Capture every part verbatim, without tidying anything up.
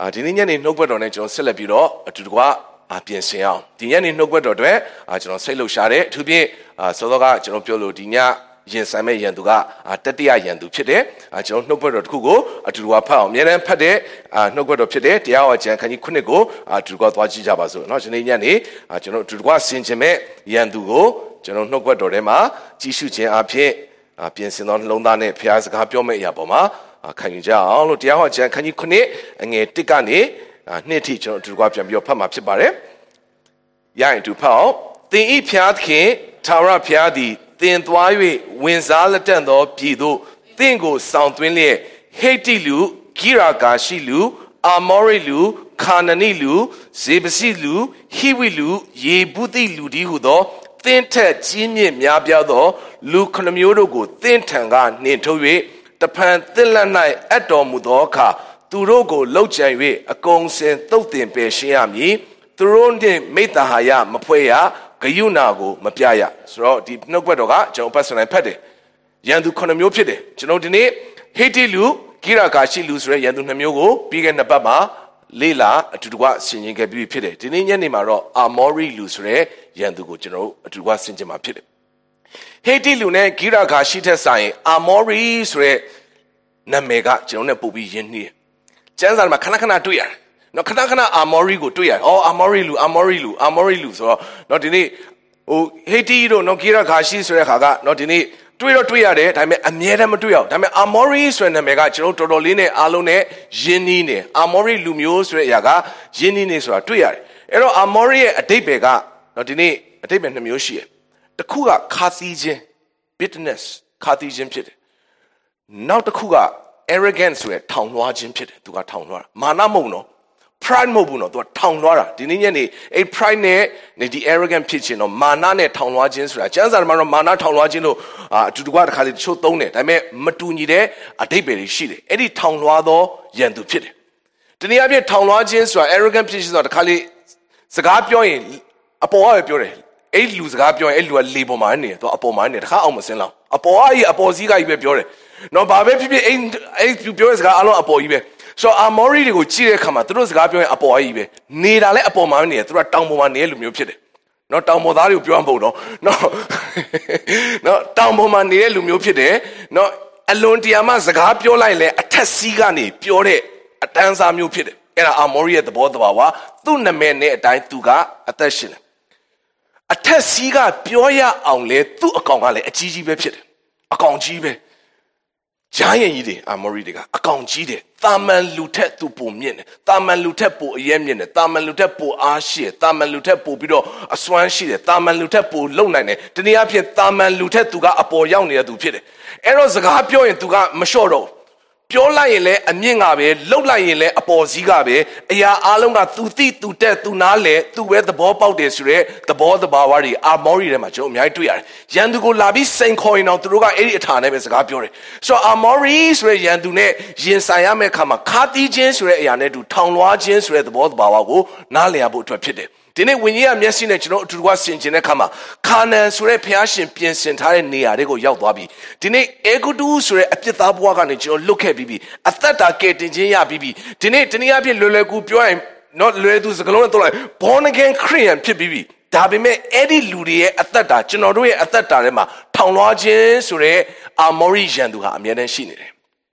ဒီနေ့ညနေနှုတ်ဘက်တော်နဲ့ကျွန်တော်ဆက်လက်ပြီးတော့အတူတကွအပြင်ဆင်အောင်ဒီညနေနှုတ်ဘက်တော်တွေကျွန်တော်စိတ်လှုပ်ရှားတယ်အထူးဖြင့်စောစောကကျွန်တော်ပြောလို့ဒီညရင်ဆိုင်မဲ့ရန်သူကတတိယရန်သူဖြစ်တယ်ကျွန်တော်နှုတ်ဘက်တော်တစ်ခုကိုအတူတကွဖတ်အောင်အများနဲ့ဖတ်တဲ့နှုတ်ဘက်တော်ဖြစ်တယ်တရားဟောကျမ်းခန်းကြီးခုနှစ်ကိုအတူတကွသွားကြည့်ကြပါစို့เนาะဒီနေ့ညနေကျွန်တော်အတူတကွဆင်ခြင်မဲ့ရန်သူကိုကျွန်တော်နှုတ်ဘက်တော်ထဲမှာကြီးစုခြင်းအဖြစ်ပြင်ဆင်သောနှလုံးသားနဲ့ဖျားစကားပြောမဲ့အရာပေါ်မှာခံယူကြအောင်လို့တရားဟောကျမ်းခန်းကြီးခုနှစ်အငယ်တစ်ကနေနှစ်ထိကျွန်တော်အတူတကွပြန်ပြီးတော့ဖတ်မှာဖြစ်ပါတယ်ရရင်တူဖတ်အောင်သင်ဤဖျားသခင်ထာဝရဖျားသည်သင်သွား၍ဝင်စားလက်တန့်သောပြည်သို့သင်ကိုဆောင်သွင်းလျက်ဟိတ္တိလူဂိရာဂါရှိလူအာမောရိလူခါနနိလူဇေဘစီလူဟိဝိလူယေဗုသိလူဒီဟုသောသင်ထက်ကြီးမြင့်များပြားသောလူခဏမျိုးတို့ကိုသင်ထံကနှင်ထုတ်၍တဖန်သင်လက်၌အပ်တော်မူသောအခါသူတို့ကိုလှုပ်ကြံ၍အကုန်စင်သုတ်တင်ပယ်ရှင်းရမည်သူတို့နှင့်မိတ္တဟာယမဖွဲ့ရဂယုဏကိုမပြရဆိုတော့ဒီနှုတ်ဘက်တော်ကကျွန်တော်ပတ်စံဖတ်တယ်ရန်သူခုနှစ်မျိုးဖြစ်တယ်ကျွန်တော်ဒီနေ့ဟိတ္တိလူဂိရာဂါရှိလူဆိုတဲ့ရန်သူနှစ်မျိုးကိုပြီးခဲ့နှစ်ပတ်မှာလေးလာအတူတကွဆင်ခြင်ခဲ့ပြီးဖြစ်တယ်ဒီနေ့ညနေမှာတော့အာမောရိလူဆိုတဲ့ရန်သူကိုကျွန်တော်အတူတကွဆင်ခြင်မှာဖြစ်တယ်ဟိတ္တိလူနဲ့ဂိရာဂါရှိတဲ့ဆိုင်အာမောရိဆိုတဲ့နာမည်ကကျွန်တော်နဲ့ပို့ပြီးရင်းနှီးကျမ်းစာမှာခဏခဏတွေ့ရတယ်နော်ခဏခဏအာမောရိကိုတွေ့ရတယ်အော်အာမောရိလူအာမောရိလူအာမောရိလူဆိုတော့နော်ဒီနေ့ဟိုဟိတ္တိတို့နော်ဂိရာဂါရှိဆိုတဲ့ခါကနော်ဒီနေ့တွေ့တော့တွေ့ရတယ်ဒါပေမဲ့အမြဲတမ်းမတွေ့အောင်ဒါပေမဲ့အာမောရိဆိုတဲ့နာမည်ကကျွန်တော်တော်တော်လေးနဲ့အားလုံးနဲ့ယဉ်နီးနေအာမောရိလူမျိုးဆိုတဲ့အရာကယဉ်နီးနေဆိုတာတွေ့ရတယ်အဲ့တော့အာမောရိရဲ့အဓိပ္ပာယ်ကနော်ဒီနေ့အဓိပ္ပာယ်နှစ်မျိုးရှိတယ်တစ်ခုကခါသီးခြင်း bitterness ခါသီးခြင်းဖြစ်တယ်နောက်တစ်ခုက arrogance ဆိုတဲ့ထောင်လွှားခြင်းဖြစ်တယ်သူကထောင်လွှားတာမာနမဟုတ်နော်pride မဟုတ်ဘူးနော်သူကထောင်လွှားတာဒီနေ့ညနေအဲ့ pride နဲ့ဒီ arrogant ဖြစ်ခြင်းတော့မာနနဲ့ထောင်လွှားခြင်းဆိုတာကျမ်းစာမှာတော့မာနထောင်လွှားခြင်းလို့အတူတကွတစ်ခါလေးတချို့သုံးတယ်ဒါပေမဲ့မတူညီတဲ့အဓိပ္ပာယ်တွေရှိတယ်အဲ့ဒီထောင်လွှားသောယန္တုဖြစ်တယ်တနည်းအားဖြင့်ထောင်လွှားခြင်းဆိုတာ arrogant ဖြစ်ခြင်းဆိုတာတစ်ခါလေးစကားပြောရင်အပေါ်ကပဲပြောတယ်အဲ့လူစကားပြောရင်အဲ့လူကလေပေါ်မှာနေတယ်သူအပေါ်မှာနေတယ်တစ်ခါအောင်မစင်းလောက်အပေါ်ကကြီးအပေါ်စည်းကကြီးပဲပြောတယ်နော်ဘာပဲဖြစ်ဖြစ်အဲ့အဲ့သူပြောတဲ့စကားအလုံးအပေါ်ကြီးပဲဆိုအာမောရိတွေကိုကြည့်တဲ့အခါမှာသူတို့စကားပြောရင်အပေါ်ကြီးပဲနေတာလည်းအပေါ်မှာနေတယ်သူတို့ကတောင်ပေါ်မှာနေတဲ့လူမျိုးဖြစ်တယ်နော်တောင်ပေါ်သားတွေကိုပြောမှမဟုတ်တော့နော်နော်တောင်ပေါ်မှာနေတဲ့လူမျိုးဖြစ်တယ်နော်အလွန်တရာမှစကားပြောလိုက်လဲအထက်စီးကနေပြောတဲ့အတန်းစားမျိုးဖြစ်တယ်အဲ့ဒါအာမောရိရဲ့သဘောတဘာဝသူ့နာမည်နဲ့အတိုင်းသူကအသက်ရှင်တယ်အထက်စီးကပြောရအောင်လဲသူ့အကောင်ကလည်းအကြီးကြီးပဲဖြစ်တယ်အကောင်ကြီးပဲဂျာယန်ကြီးတွေအာမောရိတွေကအကောင်ကြီးတယ်တာမန်လူထက်သူပိုမြင့်တယ်တာမန်လူထက်ပိုအရဲမြင့်တယ်တာမန်လူထက်ပိုအားရှိတယ်တာမန်လူထက်ပိုပြီးတော့အစွမ်းရှိတယ်တာမန်လူထက်ပိုလုံနိုင်တယ်တနည်းအားဖြင့်တာမန်လူထက်သူကအပေါ်ရောက်နေတဲ့သူဖြစ်တယ်အဲ့တော့စကားပြောရင်သူကမလျှော့တော့ပြောလိုက်ရင်လည်းအမြင့်ကပဲလှုပ်လိုက်ရင်လည်းအပေါ်စည်းကပဲအရာအလုံးကသူသိသူတက်သူနားလဲသူပဲသဘောပေါက်တယ်ဆိုရဲသဘောတဘာဝတွေအာမောရိထဲမှာကျွန်တော်အများကြီးတွေ့ရတယ်ရန်သူကိုလာပြီးစိန်ခေါ်ရင်တော့သူတို့ကအဲ့ဒီအထာနဲ့ပဲစကားပြောတယ်ဆိုတော့အာမောရိဆိုရဲရန်သူနဲ့ရင်ဆိုင်ရမယ့်အခါမှာခါတီးခြင်းဆိုတဲ့အရာနဲ့တူထောင်လွှားခြင်းဆိုတဲ့သဘောတဘာဝကိုနားလည်ရဖို့အတွက်ဖြစ်တယ်ဒီနေ့ဝိညာဉ်ရဲ့မျက်စိနဲ့ကျွန်တော်အတူတူကဆင်ခြင်တဲ့အခါမှာခါနန်ဆိုတဲ့ဘုရားရှင်ပြင်ဆင်ထားတဲ့နေရာတွေကိုရောက်သွားပြီဒီနေ့အေဂုတုဆိုတဲ့အပြစ်သားဘဝကနေကျွန်တော်လွတ်ခဲ့ပြီးပြီအသက်တာကယ်တင်ခြင်းရပြီးပြီဒီနေ့တနည်းအားဖြင့်လွယ်လွယ်ကူပြောရင်တော့လွယ်သူစကားလုံးနဲ့တော့ born again Christian ဖြစ်ပြီးပြီဒါပေမဲ့အဲ့ဒီလူတွေရဲ့အသက်တာကျွန်တော်တို့ရဲ့အသက်တာထဲမှာထောင်လွှားခြင်းဆိုတဲ့အာမောရိရန်သူဟာအမြဲတမ်းရှိနေတယ်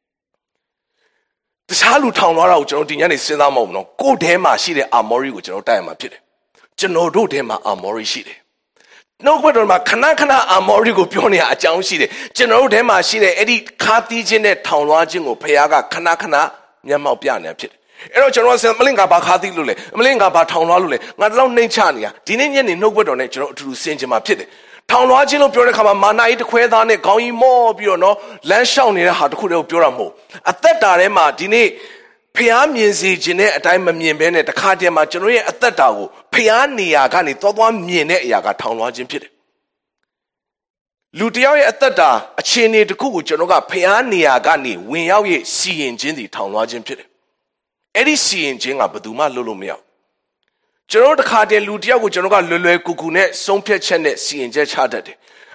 တခြားလူထောင်လွှားတာကိုကျွန်တော်ဒီညနေစဉ်းစားမအောင်နော်ကိုယ်ထဲမှာရှိတဲ့အာမောရိကိုကျွန်တော်တိုက်ရမှာဖြစ်တယ်ကျွန်တော်တို့ထဲမှာအာမောရိရှိတယ်နှုတ်ဘက်တော်မှာခဏခဏအာမောရိကိုပြောနေရအကြောင်းရှိတယ်ကျွန်တော်တို့ထဲမှာရှိတဲ့အဲ့ဒီခါတီးခြင်းနဲ့ထောင်လွှားခြင်းကိုဘုရားကခဏခဏမျက်မှောက်ပြနေဖြစ်တယ်အဲ့တော့ကျွန်တော်ကမလင်ကဘာခါတီးလို့လဲမလင်ကဘာထောင်လွှားလို့လဲငါတလောက်နှိမ့်ချနေရဒီနေ့ညနေနှုတ်ဘက်တော်နဲ့ကျွန်တော်အတူတူဆင်ခြင်မှာဖြစ်တယ်ထောင်လွှားခြင်းလို့ပြောတဲ့ခါမှာမာနကြီးတစ်ခွဲသားနဲ့ခေါင်းကြီးမော့ပြီးတော့နော်လမ်းလျှောက်နေတဲ့ဟာတစ်ခုတည်းကိုပြောတာမဟုတ်အသက်တာထဲမှာဒီနေ့ဖျားမြင်စေခြင်းနဲ့အတိုင်းမမြင်ဘဲနဲ့တခါတည်းမှာကျွန်တော်ရဲ့အသက်တာကိုဖျားနေရာကနေသွားသွားမြင်တဲ့အရာကထောင်လွှားခြင်းဖြစ်တယ်လူတယောက်ရဲ့အသက်တာအခြေအနေတစ်ခုကိုကျွန်တော်ကဖျားနေရာကနေဝင်ရောက်ရဲ့စီရင်ခြင်းဒီထောင်လွှားခြင်းဖြစ်တယ်အဲ့ဒီစီရင်ခြင်းကဘယ်သူမှလုပ်လို့မရဘူးကျွန်တော်တခါတည်းလူတယောက်ကိုကျွန်တော်ကလွယ်လွယ်ကူကူနဲ့ဆုံးဖြတ်ချက်နဲ့စီရင်ချက်ချတတ်တယ်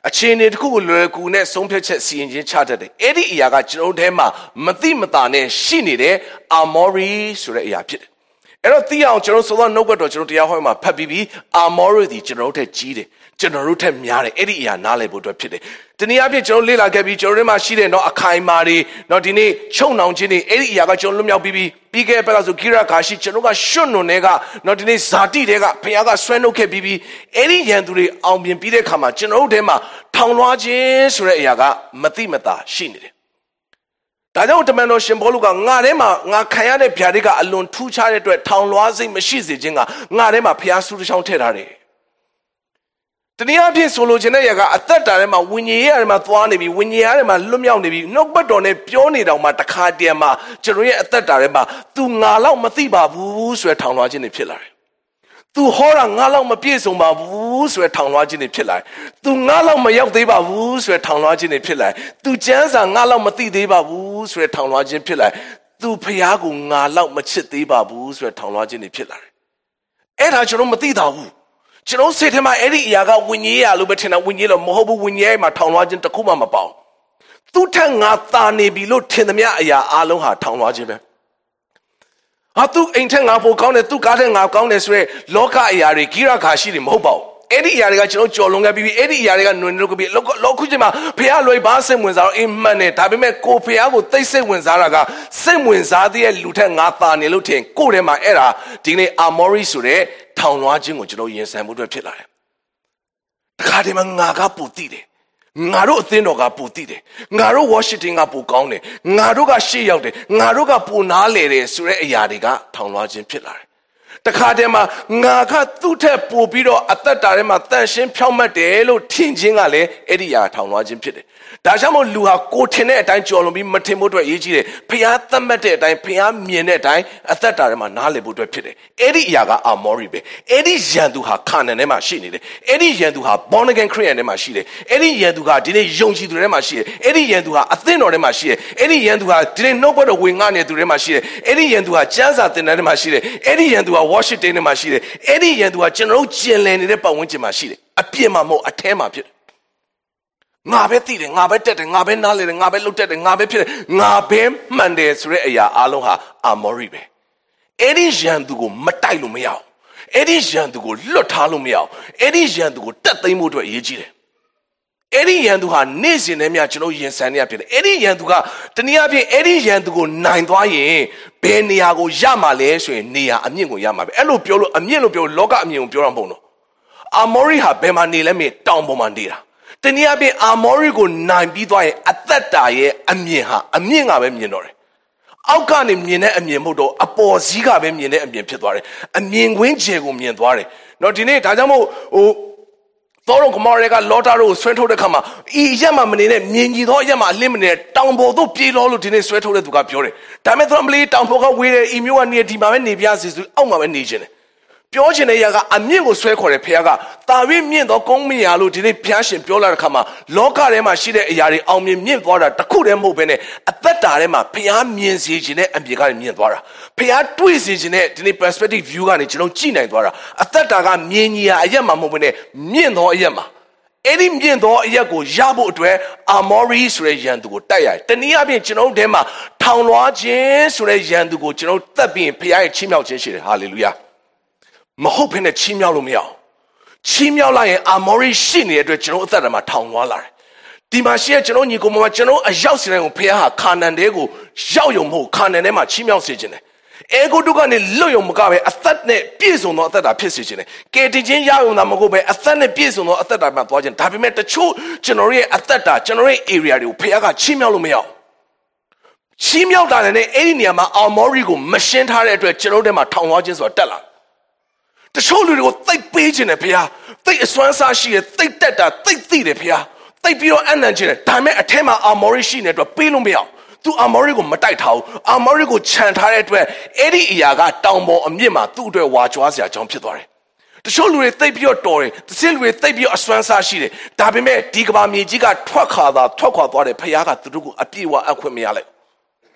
အချင်းတွေတခုကိုလွယ်ကူနဲ့ဆုံးဖြတ်ချက်စီရင်ခြင်းချတတ်တယ်အဲ့ဒီအရာကကျွန်တော်တို့ထဲမှာမသိမသာနဲ့ရှိနေတဲ့အာမောရီဆိုတဲ့အရာဖြစ်တယ်အဲ့တော့သိအောင်ကျွန်တော်ဆိုတော့နှုတ်ကပတ်တော်ကျွန်တော်တရားဟောမှာဖတ်ပြီးပြီးအာမောရီဒီကျွန်တော်တို့ထက်ကြီးတယ်ကျွန်တော်တို့ထက်များတယ်အဲ့ဒီအရာနားလည်ဖို့အတွက်ဖြစ်တယ်တနည်းအားဖြင့်ကျွန်တော်လေ့လာခဲ့ပြီးကျွန်တော်တို့မှာရှိတဲ့တော့အခိုင်အမာတွေတော့ဒီနေ့ချုံနှောင်ခြင်းတွေအဲ့ဒီအရာကကျွန်တော်လွတ်မြောက်ပြီးပြီးပြီးခဲ့ပဲလားဆိုဂိရကာရှိကျွန်တော်ကရွှွတ်နွန်တွေကတော့ဒီနေ့ဇာတိတွေကဘုရားကဆွဲနှုတ်ခဲ့ပြီးပြီးအဲ့ဒီရန်သူတွေအောင်မြင်ပြီးတဲ့အခါမှာကျွန်တော်တို့ထဲမှာထောင်လွှားခြင်းဆိုတဲ့အရာကမတိမတာရှိနေတယ်ဒါကြောင့်တမန်တော်ရှင်ဘောလုကငါထဲမှာငါခံရတဲ့ဗျာဒိတ်ကအလွန်ထူးခြားတဲ့အတွက်ထောင်လွှားစိတ်မရှိစေခြင်းကငါထဲမှာဘုရားဆုတစ်ချောင်းထည့်ထားတယ်တနည်းအားဖြင့်ဆိုလိုချင်တဲ့ຢာကအသက်တာထဲမှာဝိညာဉ်ရေးထဲမှာသွားနေပြီဝိညာဉ်ရေးထဲမှာလွတ်မြောက်နေပြီနှုတ်ပတ်တော်နဲ့ပြောနေတောင်မှတခါတည်းမှာကျွန်တော်ရဲ့အသက်တာထဲမှာ तू ငါလောက်မသိပါဘူးဆိုရထောင်လွှားခြင်းတွေဖြစ်လာတယ်။ तू ဟောတာငါလောက်မပြည့်စုံပါဘူးဆိုရထောင်လွှားခြင်းတွေဖြစ်လာတယ်။ तू ငါလောက်မရောက်သေးပါဘူးဆိုရထောင်လွှားခြင်းတွေဖြစ်လာတယ်။ तू ကျမ်းစာငါလောက်မသိသေးပါဘူးဆိုရထောင်လွှားခြင်းဖြစ်လာတယ်။ तू ဖျားကိုငါလောက်မချစ်သေးပါဘူးဆိုရထောင်လွှားခြင်းတွေဖြစ်လာတယ်။အဲ့ဒါကျွန်တော်မသိတာဘူးကျွန်တော်စိတ်ထဲမှာအဲ့ဒီအရာကဝိညာဉ်ရလို့ပဲထင်တာဝိညာဉ်လို့မဟုတ်ဘူးဝိညာဉ်ရဲ့မှာထောင်လွှားခြင်းတစ်ခုမှမပေါသူ့ထက်ငါသာနေပြီလို့ထင်သမျှအရာအလုံးဟာထောင်လွှားခြင်းပဲဟာသူအိမ်ထက်ငါပိုကောင်းတယ်သူကားထက်ငါကောင်းတယ်ဆိုရဲလောကအရာတွေဂိရခါရှိတယ်မဟုတ်ပါဘူးအဲ့ဒီအရာတွေကကျွန်တော်ကြော်လွန်ခဲ့ပြီးအဲ့ဒီအရာတွေကနွင်လို့ပြီးလောခုချင်းမှာဖះလွယ်ဘာစိတ်ဝင်စားတော့အိမ်မှန်တယ်ဒါပေမဲ့ကိုဖះကိုသိစိတ်ဝင်စားတာကစိတ်ဝင်စားတဲ့လူထက်ငါသာနေလို့ထင်ကိုယ်ထဲမှာအဲ့ဒါဒီနေ့အာမောရီဆိုတဲ့ထောင်လွှားခြင်းကိုကျွန်တော်ရင်ဆိုင်မှုအတွက်ဖြစ်လာတယ်။တခါတည်းမှာငါကပူတည်တယ်။ငါတို့အသင်းတော်ကပူတည်တယ်။ငါတို့ worshiping ကပူကောင်းတယ်။ငါတို့ကရှေ့ရောက်တယ်။ငါတို့ကပူနားလေတယ်ဆိုတဲ့အရာတွေကထောင်လွှားခြင်းဖြစ်လာတယ်။တခါတည်းမှာငါကသူ့ထက်ပိုပြီးတော့အသက်တာထဲမှာတန်ရှင်းဖြောင့်မတ်တယ်လို့ထင်ခြင်းကလည်းအဲ့ဒီအရာထောင်လွှားခြင်းဖြစ်တယ်။ဒါကြောင့်မို့လူဟာကိုထင်တဲ့အတိုင်းကြော်လွန်ပြီးမထင်ဖို့အတွက်အရေးကြီးတယ်။ဖျားသတ်မှတ်တဲ့အတိုင်းဖျားမြင်တဲ့အတိုင်းအသက်တာထဲမှာနားလည်ဖို့အတွက်ဖြစ်တယ်။အဲ့ဒီအရာကအာမောရီပဲ။အဲ့ဒီယန်သူဟာခါနန်ထဲမှာရှိနေတယ်။အဲ့ဒီယန်သူဟာ born again Christian ထဲမှာရှိတယ်။အဲ့ဒီယန်သူကဒီနေ့ယုံကြည်သူထဲမှာရှိတယ်။အဲ့ဒီယန်သူဟာအသင်းတော်ထဲမှာရှိတယ်။အဲ့ဒီယန်သူဟာဒီနေ့နှုတ်ဘတ်တော်ဝင်ငါနေတဲ့သူထဲမှာရှိတယ်။အဲ့ဒီယန်သူဟာကျမ်းစာသင်တန်းထဲမှာရှိတယ်။အဲ့ဒီယန်သူဟာ worship ထဲမှာရှိတယ်။အဲ့ဒီယန်သူဟာကျွန်တော်တို့ကျင်လည်နေတဲ့ပတ်ဝန်းကျင်မှာရှိတယ်။အပြစ်မှာမဟုတ်အထဲမှာဖြစ်တယ်ငါပဲသိတယ်ငါပဲတက်တယ်ငါပဲနားလေတယ်ငါပဲလှုပ်တက်တယ်ငါပဲဖြစ်တယ်ငါပဲမှန်တယ်ဆိုတဲ့အရာအလုံးဟာအာမောရီပဲအဲ့ဒီရန်သူကိုမတိုက်လို့မရအောင်အဲ့ဒီရန်သူကိုလွတ်ထားလို့မရအောင်အဲ့ဒီရန်သူကိုတက်သိမ်းဖို့အတွက်အရေးကြီးတယ်အဲ့ဒီရန်သူဟာနေ့စဉ်နဲ့မြကျွန်တော်ရင်ဆိုင်နေရဖြစ်တယ်အဲ့ဒီရန်သူကတနည်းအားဖြင့်အဲ့ဒီရန်သူကိုနိုင်သွားရင်ဘယ်နေရာကိုရမှာလဲဆိုရင်နေရာအမြင့်ကိုရမှာပဲအဲ့လိုပြောလို့အမြင့်လို့ပြောလောကအမြင့်ကိုပြောတာမဟုတ်တော့အာမောရီဟာဘယ်မှာနေလဲမေတောင်ပေါ်မှာနေတာတနည်းအားဖြင့်အာမောရီကိုနိုင်ပြီးသွားရင်အသက်တာရဲ့အမြင့်ဟာအမြင့်ကပဲမြင်တော့တယ်အောက်ကနေမြင်တဲ့အမြင်မဟုတ်တော့အပေါ်စီးကပဲမြင်တဲ့အမြင်ဖြစ်သွားတယ်အမြင်ကွင်းကျယ်ကိုမြင်သွားတယ်နော်ဒီနေ့ဒါကြောင့်မို့ဟိုသောတော်ကမော်ရဲကလောတာတို့ကိုဆွဲထုတ်တဲ့ခါမှာဤရက်မှာမနေနဲ့မြင်ကြီးသောရက်မှာအလင်းမနေတောင်ပေါ်သို့ပြေးလောလို့ဒီနေ့ဆွဲထုတ်တဲ့သူကပြောတယ်ဒါပေမဲ့သူကမလေးတောင်ပေါ်ကဝေးတဲ့ဤမျိုးကနေဒီမှာပဲနေပြစီစုအောက်မှာပဲနေခြင်းတယ်ပြောချင်တဲ့ຢာကအမြင့်ကိုဆွဲခေါ်တယ်ဖခင်ကတာဝိမြင့်သောကုန်းမရာလို့ဒီနေ့ဘုရားရှင်ပြောလာတဲ့ခါမှာလောကထဲမှာရှိတဲ့အရာတွေအောင်မြင်မြင့်သွားတာတခုတည်းမဟုတ်ဘဲနဲ့အသက်တာထဲမှာဘုရားမြင်စေခြင်းနဲ့အမြင်ကနေမြင့်သွားတာဘုရားတွေ့စေခြင်းနဲ့ဒီနေ့ perspective view ကနေကျွန်တော်ကြည့်နိုင်သွားတာအသက်တာကမြင်ကြီးရာအရက်မှာမဟုတ်ဘဲနဲ့မြင့်သောအရက်မှာအဲ့ဒီမြင့်သောအရက်ကိုရဖို့အတွက်အာမောရီဆိုတဲ့ယန်သူကိုတိုက်ရတယ်တနည်းအားဖြင့်ကျွန်တော်တို့ထဲမှာထောင်လွှားခြင်းဆိုတဲ့ယန်သူကိုကျွန်တော်တက်ပြီးဘုရားရဲ့ချီးမြှောက်ခြင်းရှိတယ်ဟာလေလုယာမဟုတ်ဘဲနဲ့ချီးမြှောက်လို့မရအောင်ချီးမြှောက်လိုက်ရင်အာမောရီရှိနေတဲ့အတွက်ကျွန်တော်အသက်တာမှာထောင်သွားလာတယ်ဒီမှာရှိတဲ့ကျွန်တော်ညီကိုမမကျွန်တော်အရောက်စီတိုင်းကိုဖခင်ဟာခါနန်တဲကိုရောက်ရုံမဟုတ်ခါနန်ထဲမှာချီးမြှောက်စေခြင်းတယ်အေဂုတုကနေလွတ်ရုံမကပဲအသက်နဲ့ပြည့်စုံသောအသက်တာဖြစ်စေခြင်းတယ်ကယ်တင်ခြင်းရရုံသာမဟုတ်ပဲအသက်နဲ့ပြည့်စုံသောအသက်တာမှာသွားခြင်းဒါပေမဲ့တချို့ကျွန်တော်ရဲ့အသက်တာကျွန်တော်ရဲ့ area တွေကိုဖခင်ကချီးမြှောက်လို့မရအောင်ချီးမြှောက်တာနဲ့အဲ့ဒီနေရာမှာအာမောရီကိုမရှင်းထားတဲ့အတွက်ကျွန်တော်တို့ထဲမှာထောင်သွားခြင်းဆိုတာတက်လာတချို့လူတွေကိုသိပ်ပေးခြင်းနဲ့ဘုရားသိပ်အစွမ်းစားရှိတယ်သိပ်တက်တာသိပ်သိတယ်ဘုရားသိပ်ပြီးတော့အနံ့ခြင်းတယ်ဒါပေမဲ့အထက်မှာအာမောရီရှိနေတဲ့အတွက်ပေးလို့မရအောင်သူအာမောရီကိုမတိုက်ထားဘူးအာမောရီကိုခြံထားတဲ့အတွက်အဲ့ဒီအရာကတောင်ပေါ်အမြင့်မှာသူ့အတွက်ဝါကြွားစရာအကြောင်းဖြစ်သွားတယ်တချို့လူတွေသိပ်ပြီးတော့တော်တယ်တချို့လူတွေသိပ်ပြီးတော့အစွမ်းစားရှိတယ်ဒါပေမဲ့ဒီကဘာမြေကြီးကထွက်ခွာတာထွက်ခွာသွားတယ်ဘုရားကသူတို့ကိုအပြည့်အဝအခွင့်မရလိုက်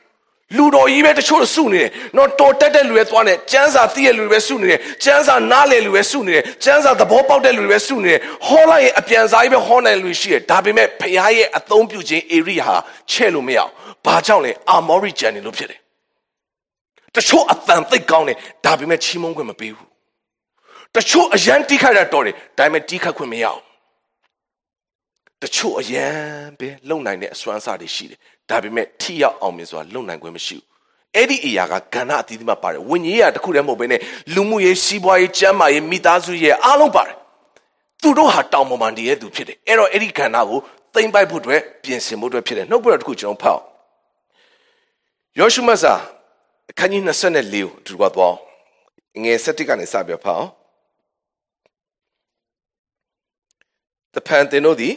လူတော်ကြီးပဲတချို့စုနေတယ်နော်တော်တက်တဲ့လူတွေသွားနေကျန်းစာသိတဲ့လူတွေပဲစုနေတယ်ကျန်းစာနားလေလူပဲစုနေတယ်ကျန်းစာသဘောပေါက်တဲ့လူတွေပဲစုနေတယ်ဟောလိုက်ရင်အပြန်စားကြီးပဲဟောနိုင်လူရှိတယ်ဒါပေမဲ့ဖခင်ရဲ့အသုံးပြုခြင်း area ဟာချဲ့လို့မရအောင်ဘာကြောင့်လဲအာမောရိဂျန်နေလို့ဖြစ်တယ်တချို့အတန်သိပ်ကောင်းတယ်ဒါပေမဲ့ချီးမွမ်းခွင့်မပေးဘူးတချို့အရန်တီးခတ်တာတော်တယ်ဒါပေမဲ့တီးခတ်ခွင့်မရအောင်တချို့အရန်ပဲလုံနိုင်တဲ့အစွမ်းစားတွေရှိတယ်ဒါပေမဲ့ထိရောက်အောင်မြင်စွာလုံနိုင်ခွင့်မရှိဘူးအဲ့ဒီအရာကကဏ္ဍအသီးသီးမှာပါတယ်ဝိညာဉ်ရေးတခုတည်းမဟုတ်ဘဲနဲ့လူမှုရေးစီးပွားရေးကျန်းမာရေးမိသားစုရေးအားလုံးပါတယ်သူတို့ဟာတောင်ပေါ်မှာနေရသူဖြစ်တယ်အဲ့တော့အဲ့ဒီကဏ္ဍကိုသိမ့်ပိုက်ဖို့အတွက်ပြင်ဆင်ဖို့အတွက်ဖြစ်တယ်နှုတ်ဘတော်တခုကျွန်တော်ဖောက်ယောရှုမတ်စာအခန်းကြီး၂၄ကိုဒီကတော့ငယ်၁၁ကနေစပြဖောက်တဖန်တင်တို့သည်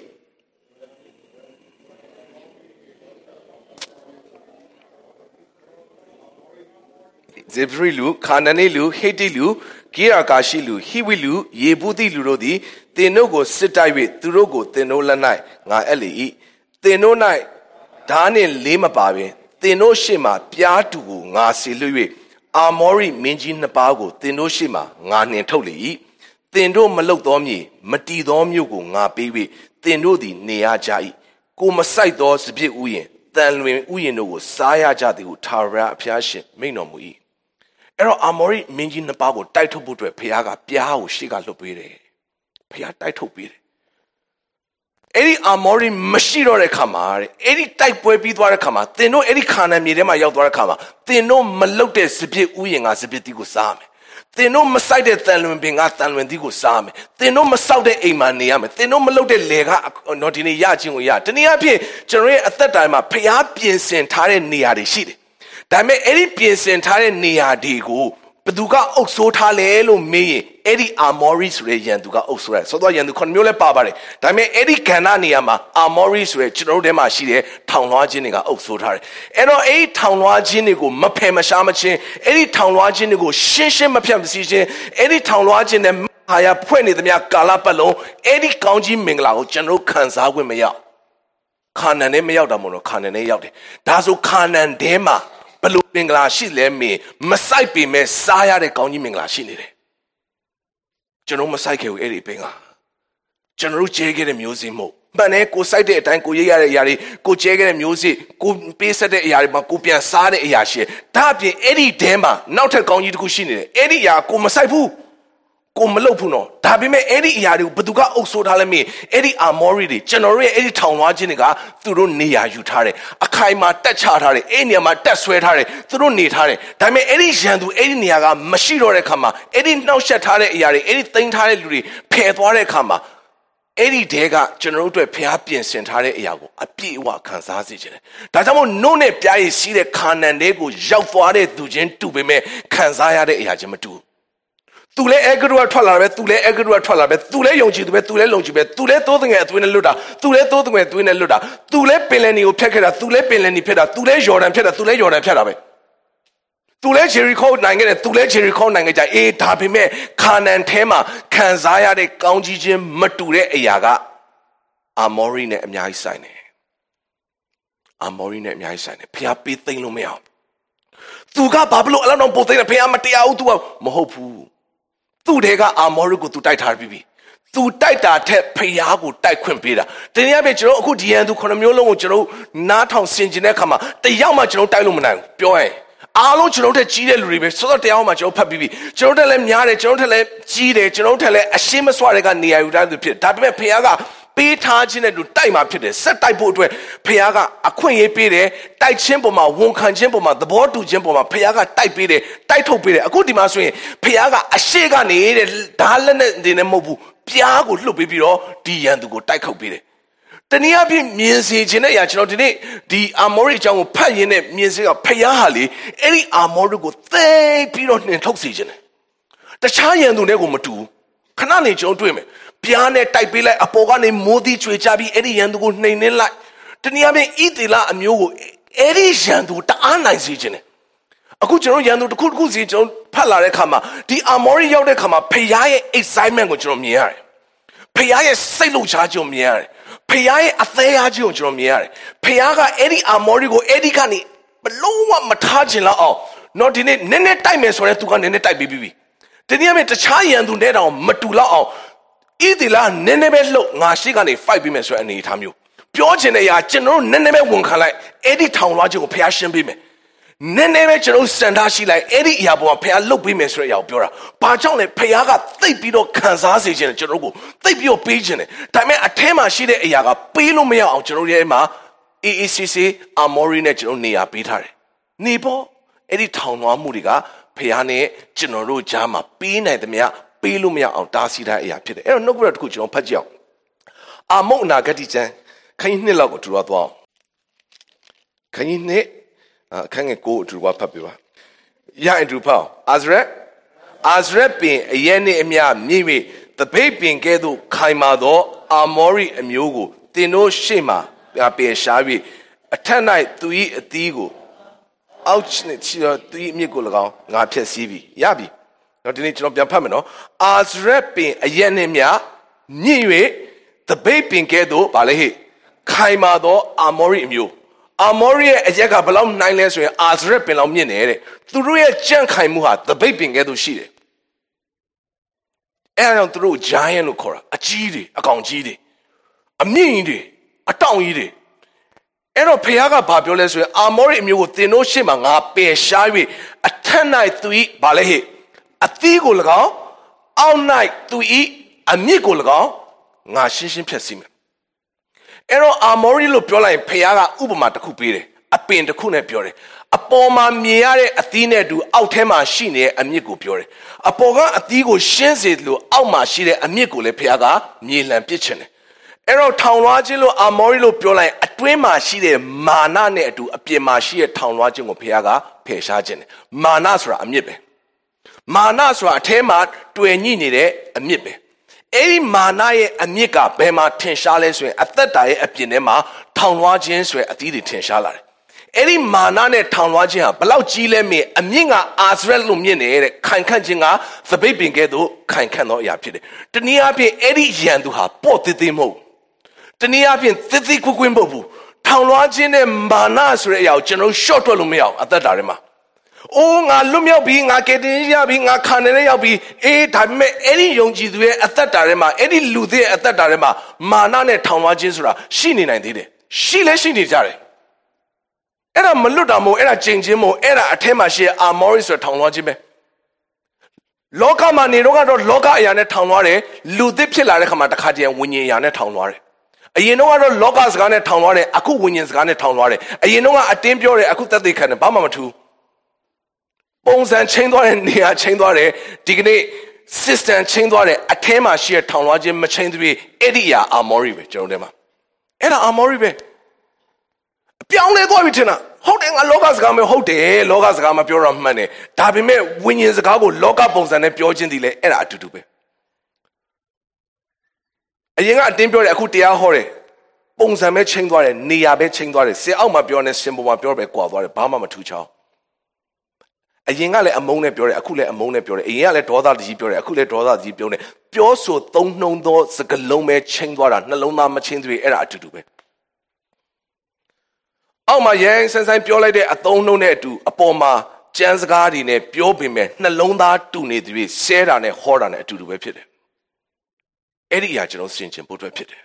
ဇေဘရီလူခါနနေလူဟေတိလူဂေရာကာရှိလူဟိဝိလူယေဘူးတိလူတို့သည်တင်တို့ကိုစစ်တိုက်၍သူတို့ကိုတင်တို့လက်၌ငါအပ်လေ၏တင်တို့၌ဓာနှင့်လေးမပါပင်တင်တို့ရှေ့မှပြားတူကိုငါဆေလွှတ်၍အာမောရိမင်းကြီးနှစ်ပါးကိုတင်တို့ရှေ့မှငါနှင်ထုတ်လေ၏တင်တို့မလုတ်သောမြေမတီသောမြို့ကိုငါပေး၍တင်တို့သည်နေရကြ၏ကိုမဆိုင်သောစပြစ်ဥယျင်တန်လွင်ဥယျင်တို့ကိုစားရကြသည်ဟုထာဝရအဖျားရှင်မိန့်တော်မူ၏အဲ့တော့အာမောရိမင်းကြီးနှစ်ပါးကိုတိုက်ထုတ်ဖို့အတွက်ဖခင်ကပြားကိုရှေ့ကလွှတ်ပေးတယ်ဖခင်တိုက်ထုတ်ပေးတယ်အဲ့ဒီအာမောရိမရှိတော့တဲ့ခါမှာတဲ့အဲ့ဒီတိုက်ပွဲပြီးသွားတဲ့ခါမှာသင်တို့အဲ့ဒီခါနန်မြေထဲမှာရောက်သွားတဲ့ခါမှာသင်တို့မလုတ်တဲ့စပစ်ဥယျာဉ်ကစပစ်တီးကိုစားမယ်သင်တို့မဆိုင်တဲ့တန်လွင်ပင်ကတန်လွင်တီးကိုစားမယ်သင်တို့မဆောက်တဲ့အိမ်မှာနေရမယ်သင်တို့မလုတ်တဲ့လေကတော့ဒီနေ့ရချင်းကိုရတနည်းအားဖြင့်ကျွန်တော်ရဲ့အသက်တိုင်းမှာဖခင်ပြင်ဆင်ထားတဲ့နေရာတွေရှိတယ်ဒါပေမဲ့အဲ့ဒီပြင်ဆင်ထားတဲ့နေရာတွေကိုဘသူကအုပ်ဆိုးထားလဲလို့မေးရင်အဲ့ဒီအာမောရိဆိုတဲ့ယန်သူကအုပ်ဆိုးတယ်ဆိုတော့ယန်သူခုနှစ်မျိုးလဲပါပါတယ်ဒါပေမဲ့အဲ့ဒီကဏ္ဍနေရာမှာအာမောရိဆိုတဲ့ကျွန်တော်တို့ထဲမှာရှိတဲ့ထောင်လွှားခြင်းတွေကအုပ်ဆိုးထားတယ်အဲ့တော့အဲ့ဒီထောင်လွှားခြင်းတွေကိုမဖယ်မရှားမချင်းအဲ့ဒီထောင်လွှားခြင်းတွေကိုရှင်းရှင်းမဖြတ်မစီခြင်းအဲ့ဒီထောင်လွှားခြင်းနဲ့ဟာရဖွဲ့နေသမျှကာလပတ်လုံးအဲ့ဒီကောင်းကြီးမင်္ဂလာကိုကျွန်တော်တို့ခံစားခွင့်မရခါနန်နဲ့မရောက်တာမဟုတ်တော့ခါနန်နဲ့ရောက်တယ်ဒါဆိုခါနန်ထဲမှာဘလို့မင်္ဂလာရှိလဲမင်းမဆိုင်ပေမဲ့စားရတဲ့ကောင်းကြီးမင်္ဂလာရှိနေတယ်ကျွန်တော်မဆိုင်ခဲ့ဘူးအဲ့ဒီပင်ကကျွန်တော်ကျဲခဲ့တဲ့မျိုးစေ့မို့မှန်တယ်ကိုစိုက်တဲ့အတိုင်းကိုရိပ်ရတဲ့အရာတွေကိုကျဲခဲ့တဲ့မျိုးစေ့ကိုပေးဆက်တဲ့အရာတွေမှာကိုပြန်စားတဲ့အရာရှိတယ်ဒါအပြင်အဲ့ဒီတဲမှာနောက်ထပ်ကောင်းကြီးတစ်ခုရှိနေတယ်အဲ့ဒီအရာကိုမဆိုင်ဘူးကိုမလုပ်ဘူးနော်ဒါပေမဲ့အဲ့ဒီအရာတွေကိုဘသူကအုပ်ဆိုးထားလဲမင်းအဲ့ဒီအာမောရိတွေကျွန်တော်ရဲ့အဲ့ဒီထောင်လွှားခြင်းတွေကသူတို့နေရာယူထားတယ်အခိုင်မှာတက်ချထားတယ်အဲ့ဒီနေရာမှာတက်ဆွဲထားတယ်သူတို့နေထားတယ်ဒါပေမဲ့အဲ့ဒီရန်သူအဲ့ဒီနေရာကမရှိတော့တဲ့ခါမှာအဲ့ဒီနှောက်ယှက်ထားတဲ့အရာတွေအဲ့ဒီသိမ်းထားတဲ့လူတွေဖယ်သွားတဲ့ခါမှာအဲ့ဒီတဲကကျွန်တော်တို့အတွက်ဖျားပြင်ဆင်ထားတဲ့အရာကိုအပြည့်အဝခံစားစေချင်တယ်ဒါကြောင့်မို့နို့နဲ့ပြားရည်စီးတဲ့ခါနန်တဲကိုရောက်သွားတဲ့သူချင်းတူပေမဲ့ခံစားရတဲ့အရာချင်းမတူသူလည်းအဲဂရုကထွက်လာပဲသူလည်းအဲဂရုကထွက်လာပဲသူလည်းယုံကြည်သူပဲသူလည်းလုံကြည်ပဲသူလည်းသိုးငယ်အသွေးနဲ့လွတ်တာသူလည်းသိုးငယ်အသွေးနဲ့လွတ်တာသူလည်းပင်လယ်နီကိုဖျက်ခဲ့တာသူလည်းပင်လယ်နီဖျက်တာသူလည်းယော်ဒန်ဖျက်တာသူလည်းယော်ဒန်ဖျက်တာပဲသူလည်းဂျေရီခိုနိုင်ခဲ့တယ်သူလည်းဂျေရီခိုနိုင်ခဲ့ကြအေးဒါပေမဲ့ခါနန်ထဲမှာခံစားရတဲ့ကောင်းကြီးခြင်းမတူတဲ့အရာကအာမောရိနဲ့အများကြီးဆိုင်တယ်အာမောရိနဲ့အများကြီးဆိုင်တယ်ဖျားပေးသိမ့်လို့မရအောင်သူကဘာလို့အလောက်တော့ပို့သိမ့်တယ်ဖျားမတရားဘူးသူကမဟုတ်ဘူးသူ့တဲကအာမောရိကိုသူတိုက်ထားပြီးပြီသူတိုက်တာထက်ဖျားကိုတိုက်ခွင့်ပေးတာတနည်းအားဖြင့်ကျွန်တော်အခုဒီရန်သူခုနှစ်မျိုးလုံးကိုကျွန်တော်နားထောင်ဆင်ခြင်တဲ့အခါမှာတယောက်မှကျွန်တော်တိုက်လို့မနိုင်ဘူးပြောရင်အားလုံးကျွန်တော်တို့ကြီးတဲ့လူတွေပဲဆိုတော့တရားမှကျွန်တော်ဖတ်ပြီးပြီကျွန်တော်တို့လည်းများတယ်ကျွန်တော်တို့လည်းကြီးတယ်ကျွန်တော်တို့လည်းအရှင်းမစွာတဲ့ကနေရာယူတဲ့သူဖြစ်ဒါပေမဲ့ဖျားကပေးထားခြင်းနဲ့တူတိုက်မှာဖြစ်တယ်ဆက်တိုက်ဖို့အတွက်ဖခင်ကအခွင့်အရေးပေးတယ်တိုက်ခြင်းပေါ်မှာဝန်ခံခြင်းပေါ်မှာသဘောတူခြင်းပေါ်မှာဖခင်ကတိုက်ပေးတယ်တိုက်ထုတ်ပေးတယ်အခုဒီမှာဆိုရင်ဖခင်ကအရှိကနေတဲ့ဓာလက်နဲ့နေနဲ့မဟုတ်ဘူးပြားကိုလှုပ်ပေးပြီးတော့ဒီရန်သူကိုတိုက်ခုတ်ပေးတယ်တနည်းအားဖြင့်မြင်စေခြင်းနဲ့အရာကျွန်တော်ဒီနေ့ဒီအာမောရိအကြောင်းကိုဖတ်ရင်းနဲ့မြင်စေကဖခင်ဟာလေအဲ့ဒီအာမောရိကိုသိပြီးတော့နှင်ထုတ်စေခြင်းတယ်တခြားရန်သူတွေကိုမတူခဏနေကျွန်တော်တွေ့မယ်ပြားနဲ့တိုက်ပေးလိုက်အပေါ်ကနေမိုးသီးချွေချပြီးအဲ့ဒီရန်သူကိုနှိမ်နှင်းလိုက်တနည်းအားဖြင့်ဣသေလအမျိုးကိုအဲ့ဒီရန်သူတအားနိုင်စေခြင်းတယ်အခုကျွန်တော်ရန်သူတစ်ခုတစ်ခုစီကျွန်တော်ဖတ်လာတဲ့ခါမှာဒီအာမောရိရောက်တဲ့ခါမှာဖခင်ရဲ့ excitement ကိုကျွန်တော်မြင်ရတယ်ဖခင်ရဲ့စိတ်လှုပ်ရှားခြင်းကိုမြင်ရတယ်ဖခင်ရဲ့အသေးအားခြင်းကိုကျွန်တော်မြင်ရတယ်ဖခင်ကအဲ့ဒီအာမောရိကိုအဲ့ဒီကနေလုံးဝမထားခြင်းလောက်အောင်နော်ဒီနေ့နည်းနည်းတိုက်မယ်ဆိုရင်သူကနည်းနည်းတိုက်ပြီးပြီတနည်းအားဖြင့်တခြားရန်သူနဲ့တောင်မတူလောက်အောင်ဣသီလနည်းနည်းပဲလှုပ်ငါရှိကနေ fight ပြီးမယ်ဆိုတဲ့အနေအထားမျိုးပြောချင်တဲ့အရာကျွန်တော်တို့နည်းနည်းပဲဝန်ခံလိုက်အဲ့ဒီထောင်လွှားခြင်းကိုဖျားရှင်းပေးမယ်နည်းနည်းပဲကျွန်တော်စံထားရှိလိုက်အဲ့ဒီအရာပေါ်မှာဖျားလှုပ်ပေးမယ်ဆိုတဲ့အရာကိုပြောတာဘာကြောင့်လဲဖျားကသိပ်ပြီးတော့ခံစားစေခြင်းကျွန်တော်တို့ကိုသိပ်ပြီးတော့ပေးခြင်းတယ်ဒါပေမဲ့အထဲမှာရှိတဲ့အရာကပေးလို့မရအောင်ကျွန်တော်ရဲ့မှာ A A C C Armory နဲ့ကျွန်တော်နေရာပေးထားတယ်နေပေါ့အဲ့ဒီထောင်လွှားမှုတွေကဖျားနဲ့ကျွန်တော်တို့ကြားမှာပေးနိုင်သမျှပေးလို့မရအောင်တားဆီးထားတဲ့အရာဖြစ်တယ်အဲ့တော့နှုတ်ကပတ်တော်တစ်ခုကျွန်တော်ဖတ်ကြည့်အောင်အာမုတ်အနာဂတိကျမ်းခန်းကြီးနှစ်လောက်ကိုတူတော့သွားအောင်ခန်းကြီးနှစ်အခန်းငယ်ကိုအတူတူဖတ်ပြပါရအတူဖတ်အာဇရက်အာဇရက်ပင်အရဲနှင့်အမျှမြင့်၍တပိတ်ပင်ကဲ့သို့ခိုင်မာသောအာမောရိအမျိုးကိုတင်တို့ရှေ့မှပယ်ရှား၍အထက်၌သူ၏အသီးကိုအောက်နှင့်ချီတော်သူ၏အမြစ်ကို၎င်းငါဖျက်ဆီးပြီရပြီတော့ဒီနေ့ကျွန်တော်ပြန်ဖတ်မယ်နော်အာဇရက်ပင်အရဲနှင့်မျှမြင့်၍တပိတ်ပင်ကဲ့သို့ဗာလေဟိခိုင်မာသောအာမောရိအမျိုးအာမောရိရဲ့အရက်ကဘယ်လောက်နိုင်လဲဆိုရင်အာဇရက်ပင်လောက်မြင့်တယ်တဲ့သူတို့ရဲ့ကြန့်ခိုင်မှုဟာတပိတ်ပင်ကဲ့သို့ရှိတယ်အဲဒါကြောင့်သူတို့ giant လို့ခေါ်တာအကြီးတွေအကောင်ကြီးတွေအမြင့်ကြီးတွေအတောင်ကြီးတွေအဲ့တော့ဖခင်ကဘာပြောလဲဆိုရင်အာမောရိအမျိုးကိုသင်တို့ရှေ့မှာငါပယ်ရှား၍အထက်၌သူ၏ဗာလေဟိအသီးကို၎င်းအောက်၌သူ၏အမြစ်ကို၎င်းငါရှင်းရှင်းဖြတ်စီမယ်အဲ့တော့အာမောရိလို့ပြောလိုက်ရင်ဖခင်ကဥပမာတစ်ခုပေးတယ်အပင်တစ်ခုနဲ့ပြောတယ်အပေါ်မှာမြင်ရတဲ့အသီးနဲ့တူအောက်ထဲမှာရှိနေတဲ့အမြစ်ကိုပြောတယ်အပေါ်ကအသီးကိုရှင်းစေလို့အောက်မှာရှိတဲ့အမြစ်ကိုလည်းဖခင်ကမြေလှန်ပစ်ချင်တယ်အဲ့တော့ထောင်လွှားခြင်းလို့အာမောရိလို့ပြောလိုက်အတွင်းမှာရှိတဲ့မာနနဲ့အတူအပြင်မှာရှိတဲ့ထောင်လွှားခြင်းကိုဖခင်ကဖယ်ရှားခြင်းတယ်မာနဆိုတာအမြစ်ပဲမာနဆိုတာအထဲမှာတွေ့ညှိနေတဲ့အမြစ်ပဲအဲ့ဒီမာနရဲ့အမြစ်ကဘယ်မှာထင်ရှားလဲဆိုရင်အသက်တာရဲ့အပြင်ထဲမှာထောင်လွှားခြင်းဆိုတဲ့အသီးတွေထင်ရှားလာတယ်အဲ့ဒီမာနနဲ့ထောင်လွှားခြင်းဟာဘလောက်ကြီးလဲမေးအမြင့်ကအာဇရက်လို့မြင့်နေတဲ့ခိုင်ခန့်ခြင်းကသပိတ်ပင်ကဲ့သို့ခိုင်ခန့်သောအရာဖြစ်တယ်တနည်းအားဖြင့်အဲ့ဒီယံသူဟာပေါ့သေးသေးမဟုတ်တနည်းအားဖြင့်သစ်သစ်ကွကွင်းမဟုတ်ဘူးထောင်လွှားခြင်းနဲ့မာနဆိုတဲ့အရာကိုကျွန်တော် short ထွက်လို့မရအောင်အသက်တာထဲမှာအိုးငါလွတ်မြောက်ပြီငါကယ်တင်ရပြီငါခံနေရောက်ပြီအေးဒါပေမဲ့အဲ့ဒီယုံကြည်သူရဲ့အသက်တာထဲမှာအဲ့ဒီလူတွေရဲ့အသက်တာထဲမှာမာနနဲ့ထောင်လွှားခြင်းဆိုတာရှိနေနိုင်သေးတယ်ရှိလဲရှိနေကြတယ်အဲ့ဒါမလွတ်တာမဟုတ်အဲ့ဒါကျင့်ခြင်းမဟုတ်အဲ့ဒါအထဲမှာရှိတဲ့အာမောရိဆိုတဲ့ထောင်လွှားခြင်းပဲလောကမှာနေတော့ကတော့လောကအရာနဲ့ထောင်လွှားတယ်လူသစ်ဖြစ်လာတဲ့ခါမှာတစ်ခါတည်းဝိညာဉ်အရာနဲ့ထောင်လွှားတယ်အရင်တော့ကတော့လောကစကားနဲ့ထောင်လွှားတယ်အခုဝိညာဉ်စကားနဲ့ထောင်လွှားတယ်အရင်တော့ကအတင်းပြောတယ်အခုသက်သေခံတယ်ဘာမှမထူးပုံစံချင်းသွားတဲ့နေရာချင်းသွားတယ်ဒီကနေ့ system ချင်းသွားတယ်အထဲမှာရှိတဲ့ထောင်လွှားခြင်းမချင်းသွေးအဲ့ဒီအရာအာမောရိပဲကျွန်တော်တို့မှာအဲ့ဒါအာမောရိပဲပြောင်းလဲသွားပြီထင်တာဟုတ်တယ်ငါလောကစကားမျိုးဟုတ်တယ်လောကစကားမပြောတော့မှန်တယ်ဒါပေမဲ့ဝိညာဉ်စကားကိုလောကပုံစံနဲ့ပြောခြင်းဒီလေအဲ့ဒါအတူတူပဲအရင်ကအတင်းပြောတယ်အခုတရားဟောတယ်ပုံစံပဲချင်းသွားတယ်နေရာပဲချင်းသွားတယ်စင်အောက်မှာပြောနေစင်ပေါ်မှာပြောပဲကွာသွားတယ်ဘာမှမထူးချောင်းအရင်ကလည်းအမုန်းနဲ့ပြောတယ်အခုလည်းအမုန်းနဲ့ပြောတယ်အရင်ကလည်းဒေါသတကြီးပြောတယ်အခုလည်းဒေါသတကြီးပြောတယ်ပြောဆိုသုံးနှုံသောစကားလုံးပဲချင်းသွားတာနှလုံးသားမချင်းသွေးအဲ့ဒါအတူတူပဲအောက်မှာရန်ဆန်းဆန်းပြောလိုက်တဲ့အသုံးနှုံနဲ့အတူအပေါ်မှာကြမ်းစကားတွေနဲ့ပြောပေမဲ့နှလုံးသားတူနေသူတွေဆဲတာနဲ့ဟောတာနဲ့အတူတူပဲဖြစ်တယ်အဲ့ဒီအရာကျွန်တော်ဆင်ခြင်ဖို့အတွက်ဖြစ်တယ်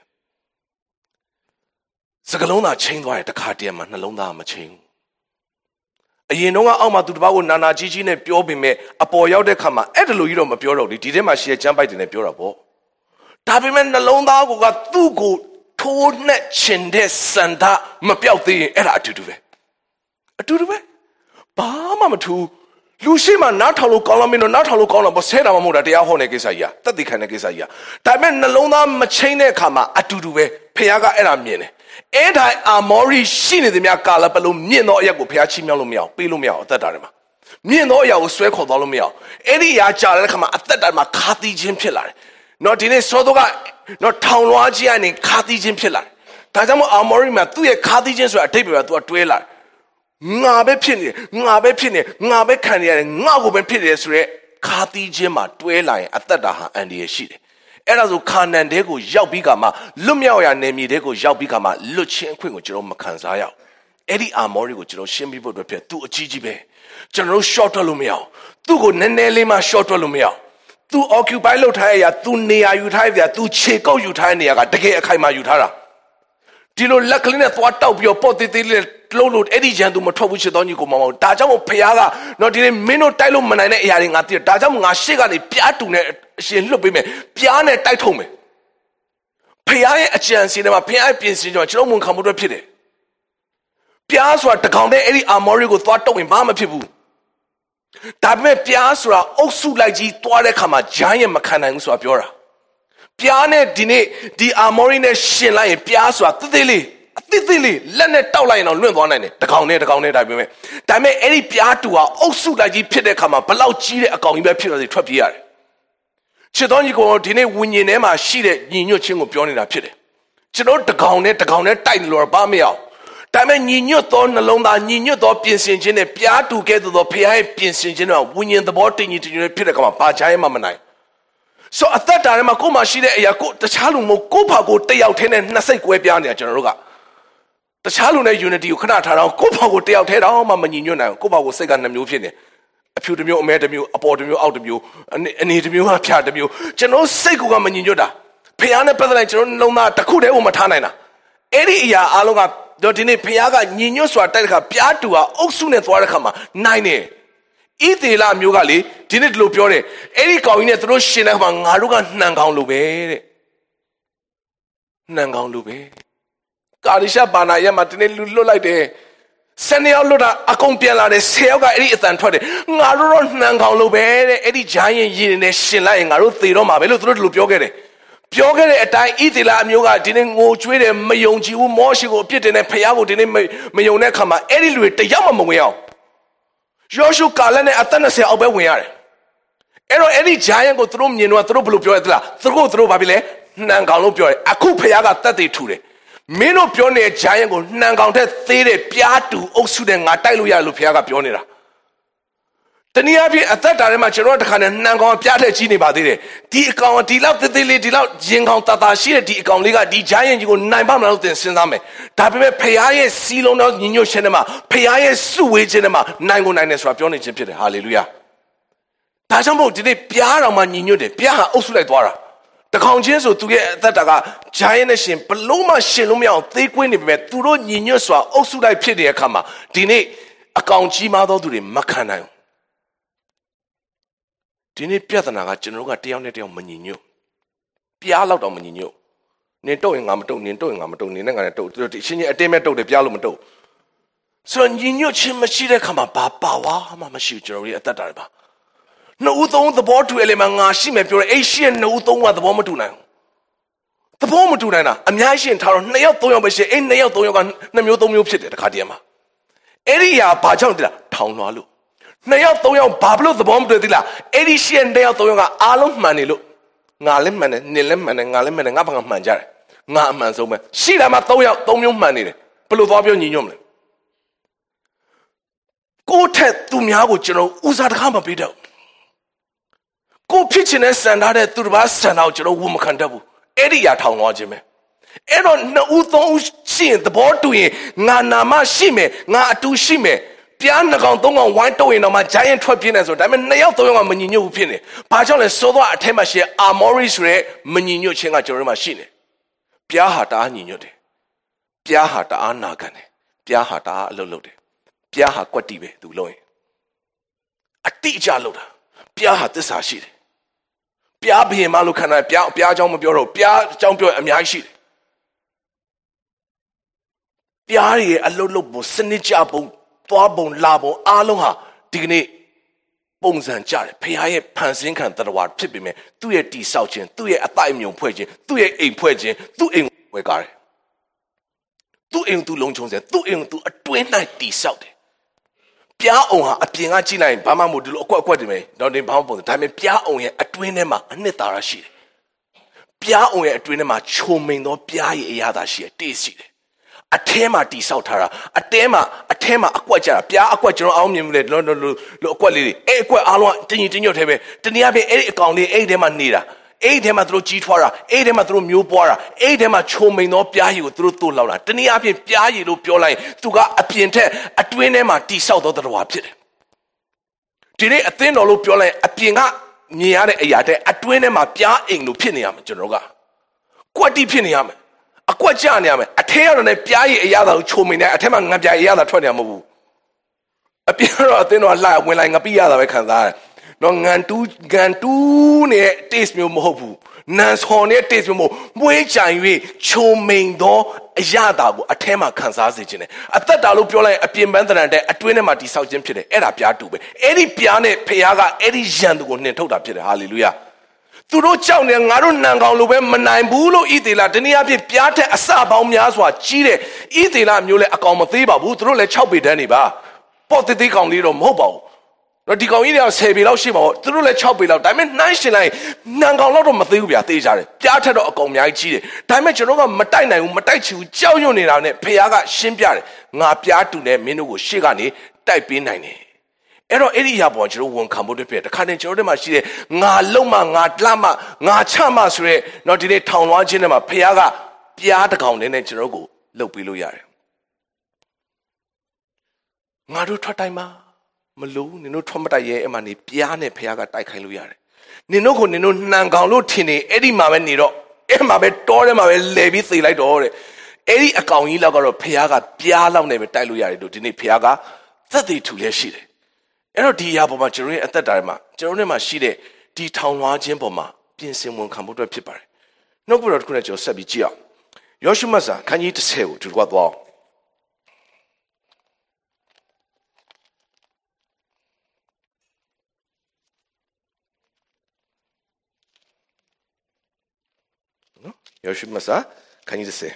စကားလုံးသာချင်းသွားတယ်တခါတည်းမှာနှလုံးသားမချင်းဘူးအရင်တော့အောက်မှာသူတစ်ပါးကိုနာနာကြီးကြီးနဲ့ပြောပေမဲ့အပေါ်ရောက်တဲ့ခါမှာအဲ့ဒါလိုကြီးတော့မပြောတော့ဘူးဒီထဲမှာရှေ့ကျမ်းပိုက်တွေနဲ့ပြောတာပေါ့ဒါပေမဲ့နှလုံးသားကိုကသူ့ကိုထိုးနှက်ချင်တဲ့စန္ဒမပြောက်သေးရင်အဲ့ဒါအတူတူပဲအတူတူပဲဘာမှမထူးလူရှိမှနားထောင်လို့ကောင်းလားမင်းတို့နားထောင်လို့ကောင်းလားပေါ့ဆဲတာမှမဟုတ်တာတရားဟောတဲ့ကိစ္စကြီးอ่ะတက်သိခံတဲ့ကိစ္စကြီးอ่ะဒါပေမဲ့နှလုံးသားမချင်းတဲ့အခါမှာအတူတူပဲဖခင်ကအဲ့ဒါမြင်တယ်အဲ့ဒါအာမောရိရှိနေသည်များကာလပတ်လုံးမြင့်သောအရာကိုဖခင်ချီးမြှောက်လို့မရအောင်ပေးလို့မရအောင်အသက်တာထဲမှာမြင့်သောအရာကိုဆွဲခေါ်သွားလို့မရအောင်အဲ့ဒီအရာကြာတဲ့အခါမှာအသက်တာမှာခါသီးခြင်းဖြစ်လာတယ်နော်ဒီနေ့စောတော့ကနော်ထောင်လွှားခြင်းကနေခါသီးခြင်းဖြစ်လာတယ်ဒါကြောင့်မို့အာမောရိမှာသူ့ရဲ့ခါသီးခြင်းဆိုတဲ့အဓိပ္ပာယ်ကသူကတွဲလာတယ်ငါပဲဖြစ်နေငါပဲဖြစ်နေငါပဲခံနေရတယ်ငါကိုပဲဖြစ်တယ်ဆိုရဲခါသီးခြင်းမှာတွဲလာရင်အသက်တာဟာအန္တရာယ်ရှိတယ်အဲ့ဒါဆိုခါနန်တဲကိုရောက်ပြီးကမှလွတ်မြောက်ရနယ်မြေတဲကိုရောက်ပြီးကမှလွတ်ချင်းအခွင့်ကိုကျွန်တော်မခံစားရအောင် Eddie Amori which you shimmy would appear to a G G B. General short lumio. Tu go Nenelima short lumio. Tu occupy Lotaya, tu Nea Utavia, tu Checo Utania, the Gay Kaima Utara. Dilo luckily at what up your potty low Eddie Jandu Motovic on you go, Dajamo Piaga, not in a minute Tilo Manana yaring at the Dajam Nashiga, the Piatune, she looked me, Piane Taitome. Piae a chance in my Pia Piensi, Chilomon come to pity. Piaswa, the Conde Eddie Amorigo thought in Mama people. Tabe Piasra, also like the Tuarekama, giant Macana and Swapiora. Piane dine di Amorine Shilla in Piaswa, Titili, Titili, Leonard Towline on Lundone, the Conde, the Conde, Dame. Dame Eddie Piatua, also like the Pidecama, Palau Chile, a going back to the Trapier. Chidonico dine Winema, she did Nino Chingo Pionina Pide. Chidot the Conde, the Conde, Titan or Bamia. Dame Nino Thorn alone, Nino Dop Piensin, Pia to get the Pia Piensin, winning the boating into Pidecama, Pajay Mamanai. So at that time, Makoma Shide Yako, the Chalumo Copa go tay out ten and Nasek Webiania Generoga. The Chaluna unity you cannot have Copa go tay out head all Mamma Nina, Copa was second and new finish. A few of you, made of you, a port of you, out of you, and need of you, a chat of you. General Sekuga Manuda. Piana President Lona, Takude Umatanana. Eddie Ya Alonga, Dotine Piaga, Nino Swataka, Piatua, Oxun and Warakama, nine. Itila Mugali, didn't Lupione, Eddie going at Russian among Haruga Nangang Lube. Nangang Lube. Garisha Banaya Martin Lulite. Sending out Luda, Acompiala, the Selga Ethan Toddy. Naruron Nangang Lube, Eddie Giant Yin, Shilla, and Aruthi Roma, Velu Lupioge. Piogere at I Itila Muga didn't go to it, Mayonji, Moshi, Pit and Payago didn't Mayonekama, Eddie with the Yamamuel. Joshua Kalane Athanase Obe we are. Ero any giant go through you know through blue piola, through through Babile, Nangalopio, Akupayaga thirty two. Mino Pione giant go Nangaunte Thede Piatu, Oxuden, Ataluya Lupiaga Pionera. Taniabi at that time, Macherotakan and Nangon Piata Gini Badire. The account, the love the daily delout, Jingon Tatashi, the Gonliga, the giant you go nine pounds in Siname. Tabe Payae, Silona, Nino Cinema, Payae, Sue Cinema, nine one nine Rapioni Chipit, hallelujah. Tajamo did it Piara Manino de Pia Osuledwara. The conscience to get that giant shin, Paloma Shilumia, they queen met Turo Nino Swa, Osudai Pidia Kama, Dine, account Chimado to the Macana. Dini Piatanaga General Tionet on Manino. Piala on Manino. Nito in Amato, Nito in Amato, Ninato, the senior Demeto, the Pialamoto. So Nino Chimachida come up, Papa, Mamma Shitchery at that time. No, though the board to Elemanga, she may pure Asian, no, though what the woman do now. The woman do now, I'm Yashin Tower, Nail Toyo, and Nail Toyo, Namuto Mupsit at Kadiama. Eria Pajanda, Town Walu. Naya Toyo Pablo the bomb to Dilla, Eddie she and Dale Toyonga Alum Manilu, Nalim and Nilim and Nalim and Abang Manjar, Naman Soma, Shida Matoya Tomio Mani, Pelufabio Ninum. Go tet to Miago General, Uzat Hama Pido. Go pitchiness and other Turbas and out your woman candabu, Eddie at Town Wajime. Eron no Uthon shin the board to ye, Nanama Shime, Na to Shime. Piana Gonton on one toe in my giant twelve or diamond nail throwing on Menino Pini. Pajon and Soda at Temashi are Maurice Ray, Menino Chinga Jura machine. Piahata Ninote. Piahata Anagane. Piahata Lolode. Piaha Quatibe to Loin. A teacher loader. Piaha this Hashid. Piabi Malukana, Pia Piajom Bureau, Pia Jumpio and Yashi. Piari a lolo Sinichabo. Barbon labo aloha digne bones and jar pay pansing can that were tipping me two year tea souchin two year a time young poison two year a poison two in wegar two in two long chons and two into a twin night tea south Pia on a pinga china in Pama modulo quite me down in Pampo the time Pia on a twin emma and netarashi Pia on a twin emma choming no Pia yada she tea a tema di sautara, a tema, a tema aquaja, Pia aquajo omnium led no no no quality, equa alwa, tinny tinyo tebe, Tiniabe e county, a demanida, အဲ့ဒီထဲမှာသူတို့ကြီးထွားတာအဲ့ဒီထဲမှာသူတို့မျိုးပွားတာအဲ့ဒီထဲမှာချုံမိန်သောပြားရည်ကိုသူတို့တိုးလောက်တာတနည်းအားဖြင့်ပြားရည်လို့ပြောလိုက်ရင်သူကအပြင်ထက်အတွင်းထဲမှာတိဆောက်သောတရားဖြစ်တယ်ဒီနေ့အသင်းတော်လို့ပြောလိုက်ရင်အပြင်ကမြင်ရတဲ့အရာတဲ့အတွင်းထဲမှာပြားအိမ်လို့ဖြစ်နေရမယ်ကျွန်တော်ကကွက်တိဖြစ်နေရမယ်အကွက်ကြနေရမယ်အထဲကတော့လည်းပြားရည်အရာသာကိုချုံမိန်နေအထဲမှာငပြားအရာသာထွက်နေမှာမဟုတ်ဘူးအပြင်တော့အသင်းတော်လှဝင်လိုက်ငပိရတာပဲခံစားရတယ်နော်ငန်တူးငန်တူးနဲ့ taste မျိုးမဟုတ်ဘူးနန်ဆော်နဲ့ taste မျိုးမဟုတ်မွေးကြံ၍ချုံမိန်သောအရာတာကိုအထဲမှာခံစားစေခြင်းနဲ့အသက်တာလို့ပြောလိုက်ရင်အပြင်ပန်းတရံတဲ့အတွင်းထဲမှာတိဆောက်ခြင်းဖြစ်တယ်အဲ့ဒါပြားတူပဲအဲ့ဒီပြားနဲ့ဖခင်ကအဲ့ဒီယံသူကိုနှင်ထုတ်တာဖြစ်တယ်ဟာလေလုယာသူတို့ကြောက်နေငါတို့နန်ကောင်လိုပဲမနိုင်ဘူးလို့ဣသေလတနည်းအားဖြင့်ပြားထက်အစပေါင်းများစွာကြီးတဲ့ဣသေလမျိုးလဲအကောင်မသေးပါဘူးသူတို့လည်း၆ပေတန်းနေပါပေါ့တေးသေးကောင်လေးတော့မဟုတ်ပါဘူးတော့ဒီကောင်ကြီးတွေကဆယ်ပေလောက်ရှိပါတော့သူတို့လည်း၆ပေလောက်ဒါပေမဲ့နှိုင်းရှင်လိုက်နန်ကောင်လောက်တော့မသေးဘူးဗျာသေးကြတယ်ပြားထက်တော့အကောင်အများကြီးကြီးတယ်ဒါပေမဲ့ကျွန်တော်ကမတိုက်နိုင်ဘူးမတိုက်ချင်ဘူးကြောက်ရွံ့နေတာနဲ့ဖခင်ကရှင်းပြတယ်ငါပြားတူနဲ့မင်းတို့ကိုရှေ့ကနေတိုက်ပေးနိုင်တယ်အဲ့တော့အဲ့ဒီအရာပေါ်ကျွန်တော်ဝန်ခံဖို့တည်းပြတခါတည်းကျွန်တော်တို့မှာရှိတဲ့ငါလုံးမငါလှမငါချမဆိုရဲတော့ဒီနေ့ထောင်လွှားခြင်းတွေမှာဖခင်ကပြားတစ်ကောင်နဲ့ကျွန်တော်ကိုလှုပ်ပေးလို့ရတယ်ငါတို့ထွက်တိုင်းမှာမလို့နင်တို့ထွက်မတိုက်ရဲအမှနေပြားနဲ့ဖះကတိုက်ခိုင်းလို့ရတယ်နင်တို့ကိုနင်တို့နှံကောင်လို့ထင်နေအဲ့ဒီမှာပဲနေတော့အဲ့မှာပဲတောထဲမှာပဲလဲပြီးသေလိုက်တော့တဲ့အဲ့ဒီအကောင်ကြီးလောက်ကတော့ဖះကပြားလောက်နဲ့ပဲတိုက်လို့ရတယ်တို့ဒီနေ့ဖះကသက်သေထူလဲရှိတယ်အဲ့တော့ဒီအရာပေါ်မှာကျွန်တော်ရဲ့အသက်တာထဲမှာကျွန်တော်တို့မှာရှိတဲ့ဒီထောင်လွှားခြင်းပေါ်မှာပြင်ဆင်ဝန်ခံဖို့အတွက်ဖြစ်ပါတယ်နှုတ်ကပတော်တစ်ခုနဲ့ကျွန်တော်ဆက်ပြီးကြည့်အောင်ယောရှုမတ်စာခန်းကြီးတစ်ဆယ်ကိုဒီကွာသွားယောရှုမတ်စာခန်းကြီးတစ်ဆယ်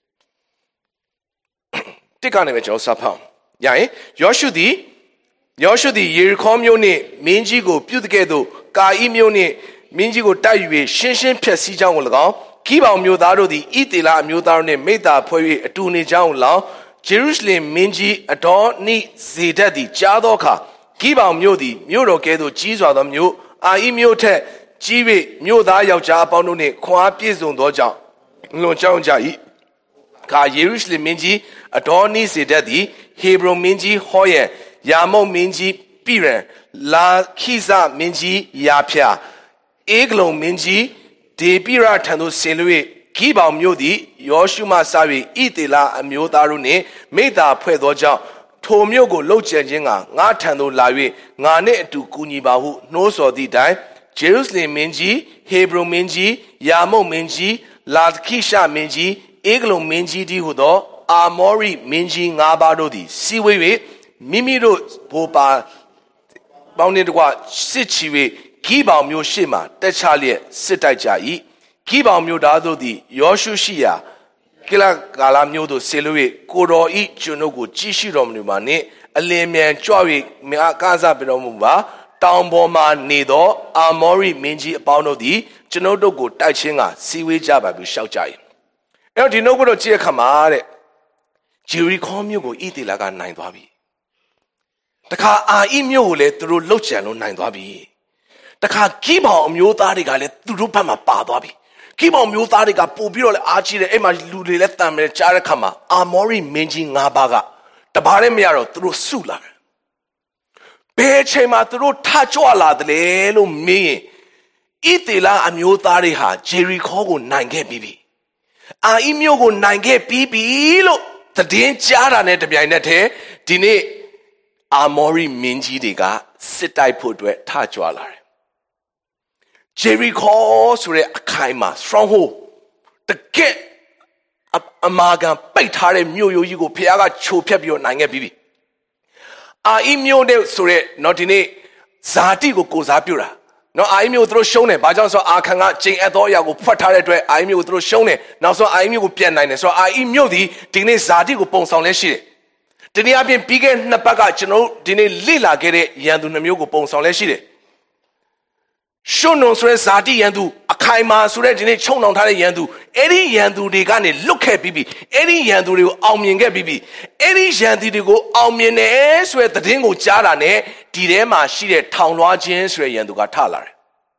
တစ်ကနေပဲကျွန်တော်စဖတ်ရရင်ယောရှုသည်ယောရှုသည်ယေရီခေါမြို့နှင့်မင်းကြီးကိုပြုတ်ကဲ့သို့ကာဣမြို့နှင့်မင်းကြီးကိုတိုက်၍ရှင်းရှင်းဖျက်ဆီးကြောင်းကို၎င်းဂိဗောင်မြို့သားတို့သည်ဣသေလအမျိုးသားတို့နှင့်မိဿဟာဖွဲ့၍အတူနေကြောင်းကို၎င်းဂျေရုရှလင်မင်းကြီးအဒေါနိဇေဒက်သည်ကြားသောအခါဂိဗောင်မြို့သည်မြို့တော်ကဲ့သို့ကြီးစွာသောမြို့အာဣမြို့ထက်ကြီး၍မြို့သားယောက်ျားအပေါင်းတို့နှင့်ခွန်အားပြည့်စုံသောကြောင့်လွန်ကြောင်းကြ၏ခါယေရုရှလင်မင်းကြီးအဒေါနိဇေဒက်သည်ဟေဘရုန်မင်းကြီးဟောယံယာမုတ်မင်းကြီးပိရန်လာခိဇမင်းကြီးယာဖျာဧဂလုံမင်းကြီးဒေပိရထံသို့ဆင်လွှဲဂိဗောင်မြို့သည်ယောရှုမှစ၍ဣသေလအမျိုးသားတို့နှင့်မိဿဟာဖွဲ့သောကြောင့်ထိုမြို့ကိုလှုပ်ကြံခြင်းကငါထံသို့လာ၍ငါနှင့်အတူကူညီပါဟုနှိုးဆော်သည့်တိုင်ဂျေရုရှလင်မင်းကြီးဟေဘရုန်မင်းကြီးယာမုတ်မင်းကြီးလာခိရှမင်းကြီးဧဂလုံမင်းကြီးဒီဟုသောအာမောရိမင်းကြီးငါးပါးတို့သည်စီဝေး၍မိမိတို့ဘိုးပါပေါင်းနှင့်တကွစစ်ချီ၍ဂိဗောင်မြို့ရှိမှတက်ချလျက်စစ်တိုက်ကြ၏ဂိဗောင်မြို့သားတို့သည်ယောရှုရှိရာကိလကာလမြို့သို့ဆေလွ၍ကိုတော်ဤကျွန်ုပ်ကိုကြည့်ရှိတော်မူပါနှင့်အလင်းမြန်ကြွ၍မြာကားစားပြတော်မူပါတောင်ပေါ်မှနေသောအာမောရိမင်းကြီးအပေါင်းတို့သည်ကျွန်ုပ်တို့ကိုတိုက်ချင်းကစီဝေးကြပါပြီးရှောက်ကြ၏အဲ့တော့ဒီနှုတ်ကတော့ကြည့်ရခါမှာတဲ့ဂျေရီခေါမြို့ကိုဣသေလကနိုင်သွားပြီတခါအာဣမြို့ကိုလည်းသူတို့လှုပ်ကြံလို့နိုင်သွားပြီတခါဂိဗောင်အမျိုးသားတွေကလည်းသူတို့ဘက်မှာပါသွားပြီဂိဗောင်မျိုးသားတွေကပို့ပြီးတော့လည်းအားကြီးတယ်အဲ့မှာလူတွေလည်းတန်မယ်ကြားတဲ့ခါမှာအာမောရိမင်းကြီး၅ပါးကတပါးလည်းမရတော့သူတို့စုလာတယ်ဘယ်အချိန်မှာသူတို့ထကြွလာတယ်လို့မင်းရင်ဣသေလအမျိုးသားတွေဟာဂျေရီခေါကိုနိုင်ခဲ့ပြီးပြီအာဣမြို့ကိုနိုင်ခဲ့ပြီးပြီလို့သတင်းကြားတာနဲ့တပြိုင်နက်တည်းဒီနေ့အာမောရိမင်းကြီးတွေကစစ်တိုက်ဖို့အတွက်ထကြွလာတယ်ဂျေရီခေါဆိုတဲ့အခိုင်မှာ stronghold တကယ့်အမာကန်ပိတ်ထားတဲ့မြို့ရိုးကြီးကိုဖခင်ကချိုဖျက်ပြီးတော့နိုင်ခဲ့ပြီးပြီအာဣမြို့နဲ့ဆိုတဲ့နော်ဒီနေ့ဇာတိကိုကိုစားပြုတာနော်အာဣမြို့သူတို့ရှုံးတယ်ဘာကြောင့်ဆိုအာခံကချိန်အပ်သောအရာကိုဖွက်ထားတဲ့အတွက်အာဣမြို့ကိုသူတို့ရှုံးတယ်နောက်ဆုံးအာဣမြို့ကိုပြန်နိုင်တယ်ဆိုတော့အာဣမြို့ဒီဒီနေ့ဇာတိကိုပုံဆောင်လဲရှိတယ်ဒီနေ့အပြင်ပြီးခဲ့နှစ်ပတ်ကကျွန်တော်ဒီနေ့လိလာခဲ့တဲ့ရန်သူနှမျိုးကိုပုံဆောင်လဲရှိတယ်ရှုံးနုံဆိုတဲ့ဇာတိရန်သူအခိုင်မာဆိုတဲ့ဒီနေ့ချုံနှောင်ထားတဲ့ရန်သူအဲ့ဒီရန်သူတွေကနေလွတ်ခဲ့ပြီးပြီအဲ့ဒီရန်သူတွေကိုအောင်မြင်ခဲ့ပြီးပြီအဲ့ဒီရန်သူတွေကိုအောင်မြင်တယ်ဆိုတဲ့သတင်းကိုကြားတာနဲ့ဒီထဲမှာရှိတဲ့ထောင်လွှားခြင်းဆိုတဲ့ရန်သူကထလာတယ်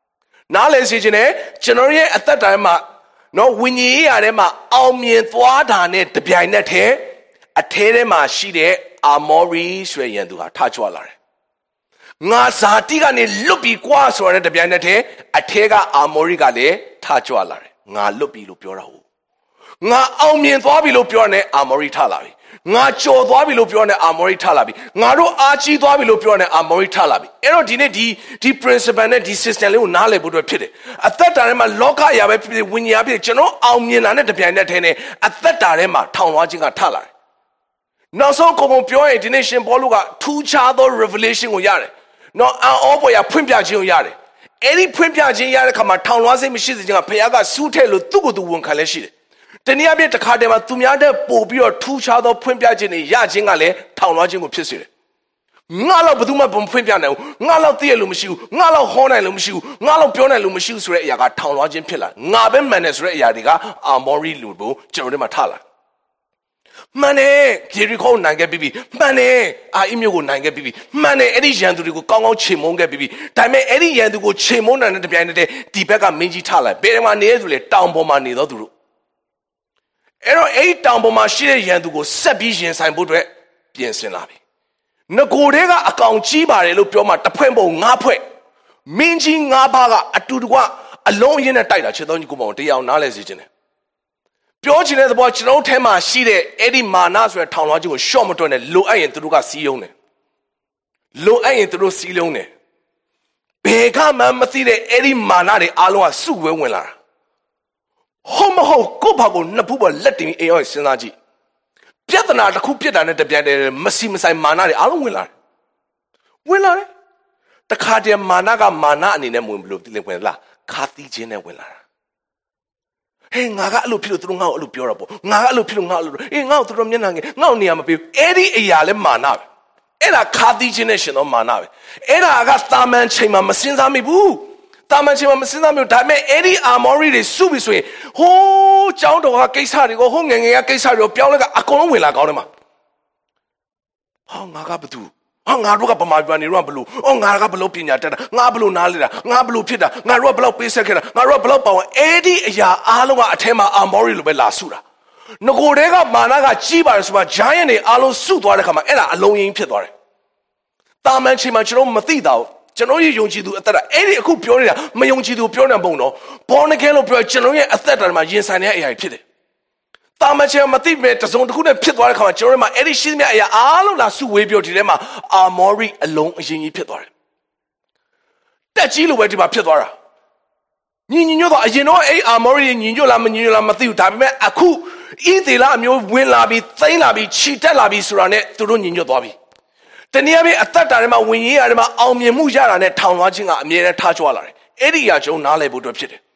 နားလေစီခြင်းနဲ့ကျွန်တော်ရဲ့အသက်တာမှာနော်ဝိညာဉ်ရေးရတဲ့မှာအောင်မြင်သွားတာနဲ့တပြိုင်နက်တည်းအထဲထဲမှာရှိတဲ့အာမောရီဆိုတဲ့ယန္တုဟာထကြွလာတယ်ငါဇာတိကနေလွတ်ပြီးကွာဆိုတဲ့တပြိုင်နက်တည်းအထဲကအာမောရီကလည်းထကြွလာတယ်ငါလွတ်ပြီလို့ပြောတာဟုတ်ငါအောင်မြင်သွားပြီလို့ပြောတဲ့အာမောရီထလာပြီငါကြော်သွားပြီလို့ပြောတဲ့အာမောရီထလာပြီငါတို့အားကြီးသွားပြီလို့ပြောတဲ့အာမောရီထလာပြီအဲ့တော့ဒီနေ့ဒီဒီ principle နဲ့ဒီ system လေးကိုနားလည်ဖို့အတွက်ဖြစ်တယ်အသက်တာထဲမှာလောကအရာပဲဖြစ်ဖြစ်ဝိညာဉ်အဖြစ်ကျွန်တော်အောင်မြင်တာနဲ့တပြိုင်နက်တည်းနဲ့အသက်တာထဲမှာထောင်လွှားခြင်းကထလာတယ်နောက်ဆုံးကိုယ်ပုံပြောရင်ဒီနေ့ရှင်ပေါလုကထူးခြားသော revelation ကိုရတယ်နော်အောပေါ်ရဖွင့်ပြခြင်းကိုရတယ်အဲ့ဒီဖွင့်ပြခြင်းရတဲ့ခါမှာထောင်လွှားစိတ်မရှိစေခြင်းကဘုရားကစူးထဲလို့သူ့ကိုယ်သူဝန်ခံလဲရှိတယ်တနည်းအားဖြင့်တစ်ခါတည်းမှာသူများတဲ့ပို့ပြီးတော့ထူးခြားသောဖွင့်ပြခြင်းတွေရခြင်းကလည်းထောင်လွှားခြင်းကိုဖြစ်စေတယ်ငါတော့ဘယ်သူမှမဖွင့်ပြနိုင်ဘူးငါတော့သိရလို့မရှိဘူးငါတော့ဟောနိုင်လို့မရှိဘူးငါတော့ပြောနိုင်လို့မရှိဘူးဆိုတဲ့အရာကထောင်လွှားခြင်းဖြစ်လာငါပဲမှန်တယ်ဆိုတဲ့အရာတွေကအာမောရီလူကိုကျွန်တော်တို့မှာထလာမှန်တယ်ဂေရီခေါနိုင်ခဲ့ပြီမှန်တယ်အာအီမျိုးကိုနိုင်ခဲ့ပြီမှန်တယ်အဲ့ဒီရန်သူတွေကိုကောင်းကောင်းချိန်မုန်းခဲ့ပြီဒါပေမဲ့အဲ့ဒီရန်သူကိုချိန်မုန်းတဲ့တပြိုင်တည်းဒီဘက်ကမင်းကြီးထလာဘယ်မှာနေရဆိုလေတောင်ပေါ်မှာနေတော့သူတို့အဲ့တော့အဲ့ဒီတောင်ပေါ်မှာရှိတဲ့ရန်သူကိုဆက်ပြီးရင်ဆိုင်ဖို့အတွက်ပြင်ဆင်လာပြီငကိုတွေကအကောင်ကြီးပါတယ်လို့ပြောမှတဖွဲ့ပုံငါးဖွဲ့မင်းကြီးငါးပါးကအတူတကွအလုံးအင်းနဲ့တိုက်တာချစ်တော်ကြီးကိုပေါ့တရားနားလဲစေခြင်းတယ်ပြောချင်တဲ့သဘောကျွန်တော်ထဲမှာရှိတဲ့အဲ့ဒီမာနဆိုတဲ့ထောင်လွှားခြင်းကိုရှော့မတွက်နဲ့လိုအပ်ရင်သူတို့ကစီးယုံတယ်လိုအပ်ရင်သူတို့စီးလုံးတယ်ဘယ်ကမှမသိတဲ့အဲ့ဒီမာနတွေအားလုံးကစုဝဲဝင်လာတာဟုတ်မဟုတ်ကိုယ့်ဘာကိုနှစ်ဖူးပေါ်လက်တင်အိမ်ရောက်စဉ်းစားကြည့်ပြဿနာတစ်ခုပြစ်တာနဲ့တပြိုင်တည်းမစီမဆိုင်မာနတွေအားလုံးဝင်လာတယ်ဝင်လာတယ်တခါတည်းမာနကမာနအနေနဲ့ဝင်ဘလို့တိဝင်လာခါသီးခြင်းနဲ့ဝင်လာတာဟေးငါကအဲ့လိုဖြစ်လို့သူတို့ငါ့ကိုအဲ့လိုပြောတာပေါ့ငါကအဲ့လိုဖြစ်လို့ငါအဲ့လိုအေးငါ့ကိုသူတို့မျက်နှာငယ်ငါ့ကိုနေရာမပေးဘူးအဲ့ဒီအရာလဲမာနပဲအဲ့ဒါခါသီးခြင်းနဲ့ရှင်သောမာနပဲအဲ့ဒါကသာမန်ချိန်မှာမစင်စားမိဘူးတာမန်ချိန်မှာမစင်စားမိဘူးဒါပေမဲ့အဲ့ဒီအာမောရီတွေစုပြီဆိုရင်ဟိုးကျောင်းတော်ကကိစ္စတွေကိုဟိုငငယ်ကကိစ္စတွေကိုပြောင်းလဲကအကုန်လုံးဝင်လာကောင်းတယ်မှာဟောငါကဘာတူဟောငါတို့ကဗမာပြည်နေတော့ဘလို့ဟောငါကဘလို့ပညာတတ်တာငါဘလို့နားလေတာငါဘလို့ဖြစ်တာငါတို့ကဘလို့ပေးဆက်ခဲ့တာငါတို့ကဘလို့ပေါ့အဲ့ဒီအရာအားလုံးကအထဲမှာအာမောရီလိုပဲလာစုတာငကိုတဲကမာနကကြီးပါတယ်ဆိုမှ giant တွေအားလုံးစုသွားတဲ့ခါမှာအဲ့ဒါအလုံးရင်းဖြစ်သွားတယ်တာမန်ချိန်မှာကျွန်တော်မသိတာကျွန်တော်ရဲ့ယုံကြည်သူအသက်တာအဲ့ဒီအခုပြောနေတာမယုံကြည်သူပြောနေပုံတော့ဘောနကဲလို့ပြောကျွန်တော်ရဲ့အသက်တာမှာရင်ဆိုင်နေတဲ့အရာဖြစ်တယ်တာမန်ချိန်မသိမဲ့တစုံတစ်ခုနဲ့ဖြစ်သွားတဲ့ခါမှာကျွန်တော်တို့မှာအဲ့ဒီရှိသမျှအရာအားလုံးလာစုဝေးပြောဒီထဲမှာအာမောရီအလုံးအရင်ကြီးဖြစ်သွားတယ်တက်ကြီးလိုပဲဒီမှာဖြစ်သွားတာညီညီညွတ်တော့အရင်တော့အဲ့အာမောရီညီညွတ်လားမညီညွတ်လားမသိဘူးဒါပေမဲ့အခုဤသေးလားအမျိုးဝင်လာပြီးသိမ်းလာပြီးခြိတက်လာပြီးဆိုတာနဲ့သူတို့ညီညွတ်သွားပြီတနည်းအားဖြင့်အသက်တာထဲမှာဝင်ရရတယ်မှာအောင်မြင်မှုရတာနဲ့ထောင်လွှားခြင်းကအမြဲတမ်းထားကြွလာတယ်အဲ့ဒီအရာကျွန်တော်နားလည်ဖို့အတွက်ဖြစ်တယ်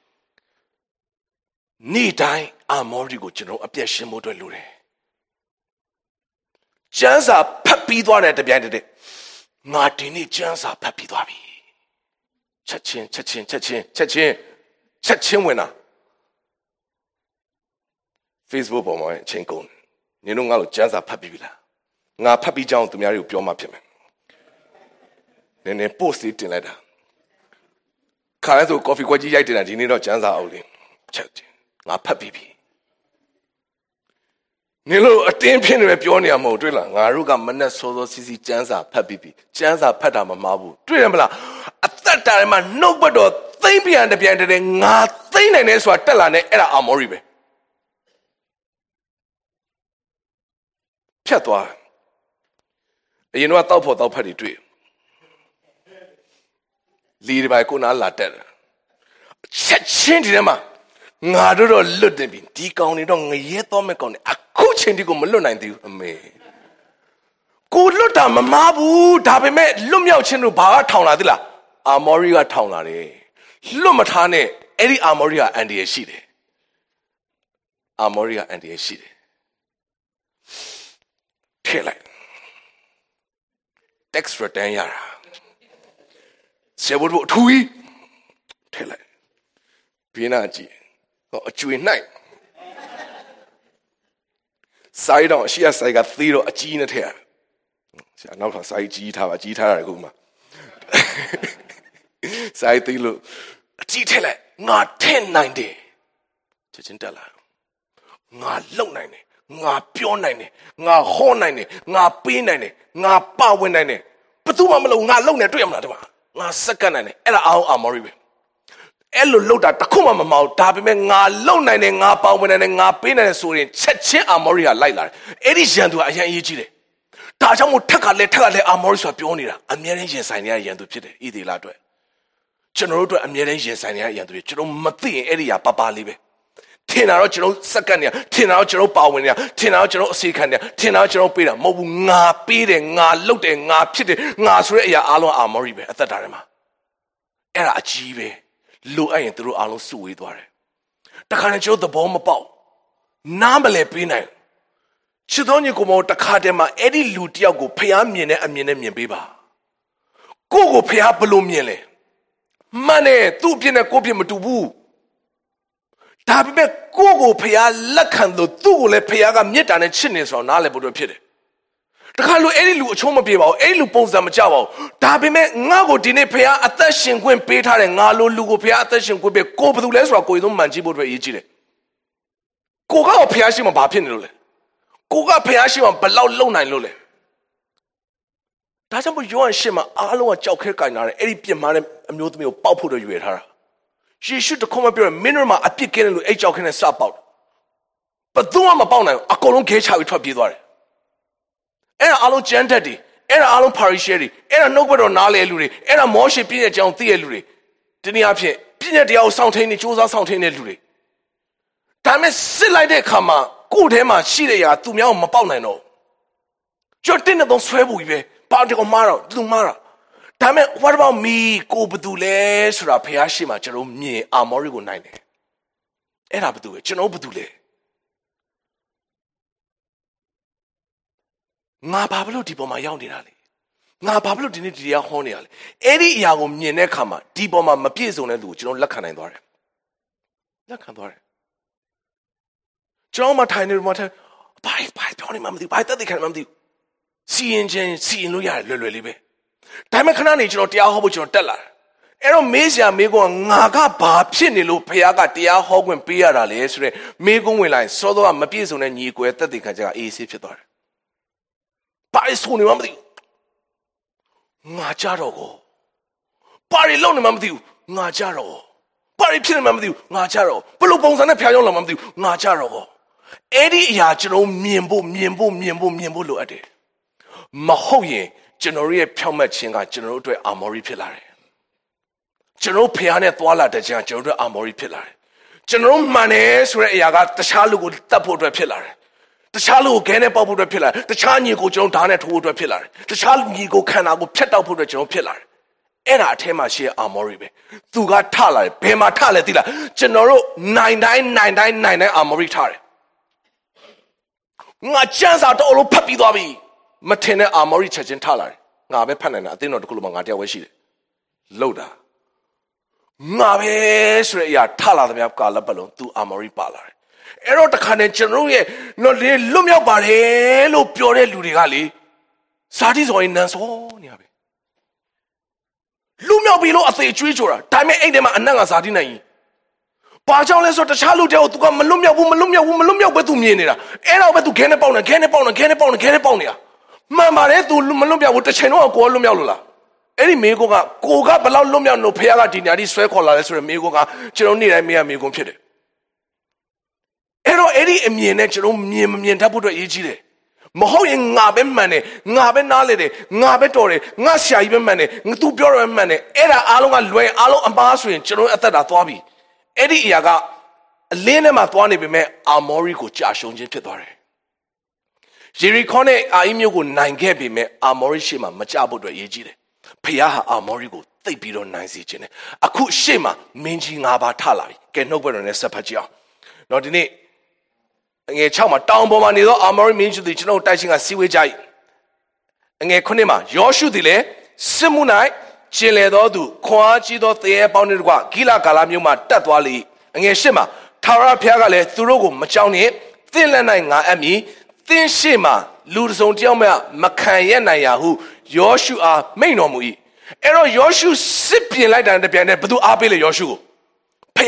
နေ့တိုင်းအာမောရီကိုကျွန်တော်အပြည့်ရှင်းဖို့အတွက်လိုတယ်ကျမ်းစာဖတ်ပြီးသွားတဲ့တပြိုင်တည်းငါဒီနေ့ကျမ်းစာဖတ်ပြီးသွားပြီချက်ချင်းချက်ချင်းချက်ချင်းချက်ချင်းချက်ချင်းဝင်လာ Facebook ပေါ်မှာအချိန်ကုန်နေတော့ငါ့ကိုကျမ်းစာဖတ်ပြီးပြီလားငါဖတ်ပြီးကြောင်းသူများတွေကိုပြောမှဖြစ်မယ်နည်းနည်း post တင်လိုက်တာခါလဲဆို coffee ကွက်ကြီးရိုက်တင်တာဒီနေ့တော့ကျန်းစာအုပ်လေးချက်တင်ငါဖတ်ပြီးပြီနင်တို့အတင်းဖြစ်နေပဲပြောနေရမဟုတ်တွေ့လားငါတို့ကမနဲ့စောစောစီးစီးကျန်းစာဖတ်ပြီးပြီကျန်းစာဖတ်တာမမှားဘူးတွေ့ရမလားအသက်တာထဲမှာနှုတ်ဘတ်တော်သိမ့်ပြန်တပြန်တည်းငါသိမ့်နိုင်တယ်ဆိုတာတက်လာနေအဲ့ဒါအာမောရီပဲဖြတ်သွားအရင်တော့တောက်ဖို့တောက်ဖက်တွေတွေ့လီဒီပိုင်ကိုနာလာတက်တယ်ချက်ချင်းဒီထဲမှာငါတို့တော့လွတ်တယ်ပြီဒီကောင်တွေတော့ငရဲတော့မဲ့ကောင်တွေအခုချိန်ဒီကိုမလွတ်နိုင်သေးဘူးအမေကိုလွတ်တာမမားဘူးဒါပေမဲ့လွတ်မြောက်ခြင်းတို့ဘာကထောင်လာသလားအာမောရီကထောင်လာတယ်လွတ်မထားနဲ့အဲ့ဒီအာမောရီကအန်ဒီရရှိတယ်အာမောရီကအန်ဒီရရှိတယ်ထဲလိုက်text return ရတာဆေဘုတ်အထူးကြီးထဲလိုက်ပြင်းနာကြည့်ဟောအကျွေနိုင်စိုင်းတော့အရှိရစိုင်းကသေးတော့အကြီးနဲ့ထဲရဆရာနောက်ထပ်စိုင်းကြီးထားပါကြီးထားရတယ်ခုမှစိုင်းသေးလို့အကြီးထဲလိုက်ငါထင့်နိုင်တယ်ချက်ချင်းတက်လာငါလုံနိုင်တယ်ငါပြောနိုင်တယ်ငါဟောနိုင်တယ်ငါပေးနိုင်တယ်ငါပဝင်နိုင်တယ်ဘယ်သူမှမလုပ်ငါလုံနေတွေ့ရမလားဒီမှာငါစက္ကန့်နိုင်တယ်အဲ့ဒါအောင်အာမော်ရီပဲအဲ့လိုလှုပ်တာတခုမှမမောက်ဒါပေမဲ့ငါလုံနိုင်တယ်ငါပဝင်နိုင်တယ်ငါပေးနိုင်တယ်ဆိုရင်ချက်ချင်းအာမော်ရီကလိုက်လာတယ်အဲ့ဒီရန်သူကအရင်အရေးကြီးတယ်ဒါကြောင့်မို့ထက်ကလည်းထက်ကလည်းအာမော်ရီဆိုတာပြောနေတာအမြဲတမ်းရင်ဆိုင်နေရရန်သူဖြစ်တယ်ဣသေလအတွက်ကျွန်တော်တို့အတွက်အမြဲတမ်းရင်ဆိုင်နေရရန်သူဖြစ်ကျွန်တော်မသိရင်အဲ့ဒီဟာပပလေးပဲထင်တာတော့ကျွန်တော်စက္ကန့်နေထင်တာတော့ကျွန်တော်ပါဝင်နေထင်တာတော့ကျွန်တော်အစီခံနေထင်တာတော့ကျွန်တော်ပေးတာမဟုတ်ဘူးငါပေးတယ်ငါလှုပ်တယ်ငါဖြစ်တယ်ငါဆိုတဲ့အရာအားလုံးအာမော်ရီပဲအသက်တာထဲမှာအဲ့ဒါအကြီးပဲလိုအပ်ရင်သူတို့အားလုံးစုဝေးသွားတယ်တခါတည်းကျွန်တော်သဘောမပေါက်နားမလဲပေးနိုင်ချစ်တော်ညီကိုမောတခါတည်းမှာအဲ့ဒီလူတယောက်ကိုဖျားမြင်တဲ့အမြင်နဲ့မြင်ပေးပါကိုကိုဖျားဘလို့မြင်လဲမှန်တယ်သူ့အဖြစ်နဲ့ကိုယ့်အဖြစ်မတူဘူးဒါပေမဲ့ကိုကိုဖျားလက်ခံလို့သူ့ကိုလည်းဖျားကမြစ်တာနဲ့ချစ်နေဆိုတော့နားလည်ဖို့အတွက်ဖြစ်တယ်တခါလူအဲ့ဒီလူအချုံးမပြေပါဘူးအဲ့ဒီလူပုံစံမကြပါဘူးဒါပေမဲ့ငါ့ကိုဒီနေ့ဖျားအသက်ရှင်ခွင့်ပေးထားတယ်ငါလိုလူကိုဖျားအသက်ရှင်ခွင့်ပေးကိုဘယ်သူလဲဆိုတော့ကိုယ်သုံးမှန်ကြည့်ဖို့အတွက်အရေးကြီးတယ်ကိုကဖျားရှိမှဘာဖြစ်နေလို့လဲကိုကဖျားရှိမှဘယ်လောက်လုံနိုင်လို့လဲဒါကြောင့်မို့ယောဟန်ရှစ်မှာအားလုံးကကြောက်ခဲကြိုင်လာတယ်အဲ့ဒီပြစ်မှားတဲ့အမျိုးသမီးကိုပေါက်ဖို့တော့ရွေထားတာယေရှုတခုမှပြောတယ်မင်းတို့မှာအပြစ်ကင်းတယ်လို့အဲ့ကြောက်ခဲနဲ့စပေါက်ဘယ်သူမှမပေါက်နိုင်ဘူးအကုန်လုံးခဲချပြီးထွက်ပြေးသွားတယ်အဲ့ဒါအားလုံးကျမ်းတက်တွေအဲ့ဒါအားလုံးပါရီရှဲတွေအဲ့ဒါနှုတ်ဘတော်နားလေလူတွေအဲ့ဒါမောရှေပြည့်တဲ့ကြောင်သိတဲ့လူတွေဒီနေ့အဖြစ်ပြည့်တဲ့တရားကိုစောင့်ထိန်နေစူးစမ်းစောင့်ထိန်တဲ့လူတွေဒါမဲ့စစ်လိုက်တဲ့အခါမှာကိုယ်ထဲမှာရှိတဲ့ຢာသူများကိုမပေါက်နိုင်တော့ကျွတ်တင်းတော့ဆွဲဖို့ကြီးပဲပေါက်တယ်ကိုမားတော့သူမားတော့ဒါမဲ့ what about me ကိုဘသူလဲဆိုတာဖះရှိမှကျွန်တော်မြင်အာမော်ရီကိုနိုင်တယ်အဲ့ဒါဘသူလဲကျွန်တော်ဘသူလဲငါဘာလို့ဒီပေါ်မှာရောက်နေတာလဲငါဘာလို့ဒီနေ့ဒီတရားဟောနေတာလဲအဲ့ဒီအရာကိုမြင်တဲ့အခါမှာဒီပေါ်မှာမပြည့်စုံတဲ့လူကိုကျွန်တော်လက်ခံနိုင်သွားတယ်လက်ခံသွားတယ်ကျွန်တော်မှထိုင်နေမှထိုင်ဘာဘာပြောနေမှမသိဘူးဘာတက်တဲ့ခံမှမသိဘူးစီရင်ချင်းစီရင်လို့ရတယ်လွယ်လွယ်လေးပဲဒါပေမဲ့ခဏနေကျွန်တော်တရားဟောဖို့ကျွန်တော်တက်လာတယ်အဲ့တော့မေးစရာမေးခွန်းကငါကဘာဖြစ်နေလို့ဖခင်ကတရားဟောခွင့်ပေးရတာလဲဆိုတဲ့မေးခွန်းဝင်လာရင်စောစောကမပြည့်စုံတဲ့ညီကိုရဲ့တက်တဲ့ခံချက်ကအေးဆေးဖြစ်သွားတယ်ဘာလို့ဆိုနေမှမသိဘူးငါကြတော့ကိုဘာလို့လုံးနေမှမသိဘူးငါကြတော့ဘာလို့ဖြစ်နေမှမသိဘူးငါကြတော့ဘလို့ပုံစံနဲ့ဖျားရောက်လာမှမသိဘူးငါကြတော့ကိုအဲ့ဒီအရာကျွန်တော်မြင်ဖို့မြင်ဖို့မြင်ဖို့မြင်ဖို့လိုအပ်တယ်မဟုတ်ရင်ကျွန်တော်ရဲ့ဖြောင့်မတ်ခြင်းကကျွန်တော်တို့အတွက်အာမော်ရီဖြစ်လာတယ်ကျွန်တော်ဖျားနဲ့သွားလာတဲ့ခြင်းကကျွန်တော်တို့အာမော်ရီဖြစ်လာတယ်ကျွန်တော်မှန်တယ်ဆိုတဲ့အရာကတခြားလူကိုတတ်ဖို့အတွက်ဖြစ်လာတယ်တခြားလူကိုခဲနဲ့ပေါက်ဖို့အတွက်ဖြစ်လာတယ်တခြားညီကိုကျွန်တော်ဓာတ်နဲ့ထိုးဖို့အတွက်ဖြစ်လာတယ်တခြားညီကိုခန္ဓာကိုဖျက်တောက်ဖို့အတွက်ကျွန်တော်ဖြစ်လာတယ်အဲ့ဒါအထဲမှာရှိတဲ့အာမော်ရီပဲသူကထလာတယ်ဘယ်မှာထလဲသိလားကျွန်တော်တို့နိုင်တိုင်းနိုင်တိုင်းနိုင်တိုင်းအာမော်ရီထတယ်ငါချမ်းသာတော့လို့ဖတ်ပြီးသွားပြီမထင်တဲ့အာမော်ရီချက်ချင်းထလာတယ်ငါပဲဖတ်နိုင်တာအသိတော်တစ်ခုလုံးမှာငါတယောက်ပဲရှိတယ်လှုပ်တာငါပဲဆိုတဲ့အရာထလာသမျှကာလပတ်လုံးသူအာမော်ရီပါလာတယ်အဲ့တော့တခါနဲ့ကျွန်တော်ရဲ့နော်လေလွတ်မြောက်ပါတယ်လို့ပြောတဲ့လူတွေကလေဇာတိစော်ရင်နန်းစောနေရပဲလွတ်မြောက်ပြီလို့အသေးကျွေးကြော်တာဒါပေမဲ့အဲ့ဒီမှာအနက်ကဇာတိနိုင်ကြီးဘာကြောင့်လဲဆိုတော့တခြားလူတွေကို तू ကမလွတ်မြောက်ဘူးမလွတ်မြောက်ဘူးမလွတ်မြောက်ပဲ तू မြင်နေတာအဲ့တော့ပဲ तू ခဲနဲ့ပေါက်နေခဲနဲ့ပေါက်နေခဲနဲ့ပေါက်နေခဲနဲ့ပေါက်နေတာမှန်ပါတယ် तू မလွတ်မြောက်ဘူးတစ်ချိန်တော့ကိုယ်လွတ်မြောက်လို့လားအဲ့ဒီမေကိုကကိုကဘယ်လောက်လွတ်မြောက်လို့ဖခင်ကဒီညာဒီဆွဲခေါ်လာလဲဆိုတော့မေကိုကကျွန်တော်နေ့တိုင်းမေးရမေကုန်ဖြစ်တယ်အဲ့တော့အဲ့ဒီအမြင်နဲ့ကျွန်တော်မြင်မမြင်တတ်ဖို့အတွက်အရေးကြီးတယ်မဟုတ်ရင်ငါပဲမှန်တယ်ငါပဲနားလေတယ်ငါပဲတော်တယ်ငါဆရာကြီးပဲမှန်တယ်ငါ तू ပြောတယ်မှန်တယ်အဲ့ဒါအားလုံးကလွယ်အားလုံးအမှားဆိုရင်ကျွန်တော်အသက်တာသွားပြီအဲ့ဒီအရာကအလင်းထဲမှာသွားနေပေမဲ့အာမော်ရီကိုကြာရှုံးခြင်းဖြစ်သွားတယ်ယေရီခေါနဲ့အာအိမြို့ကိုနိုင်ခဲ့ပေမဲ့အာမော်ရီရှေ့မှာမကြဖို့အတွက်အရေးကြီးတယ်ဖခင်ဟာအာမော်ရီကိုသိပ်ပြီးတော့နိုင်စေခြင်းတယ်အခုရှေ့မှာမင်းကြီး၅ပါးထလာပြီကဲနှုတ်ဘက်တော်နဲ့ဆက်ဖတ်ကြည့်အောင်တော့ဒီနေ့ငယ်၆မှာတောင်ပေါ်မှာနေသောအာမော်ရီမင်းကြီးတို့ကျွန်တော်တိုက်ရှင်ကစီဝေးကြ၏ငယ်9မှာယောရှုသည်လည်းစစ်မှု၌ကျင်လေသောသူခွန်အားကြီးသောသေရဲပေါင်းတို့ကဂိလဂါလမြို့မှတက်သွားလေငယ်၈မှာထာဝရဘုရားကလည်းသူတို့ကိုမကြောက်နှင့်သင်လက်၌ငါအပ်မည်သင်ရှေ့မှာလူတစ်စုံတယောက်မှမခံရနိုင်ရဟုယောရှုအားမိန့်တော်မူ၏အဲ့တော့ယောရှုစစ်ပြင်လိုက်တာတပြန်နဲ့ဘသူအားပေးလေယောရှုကို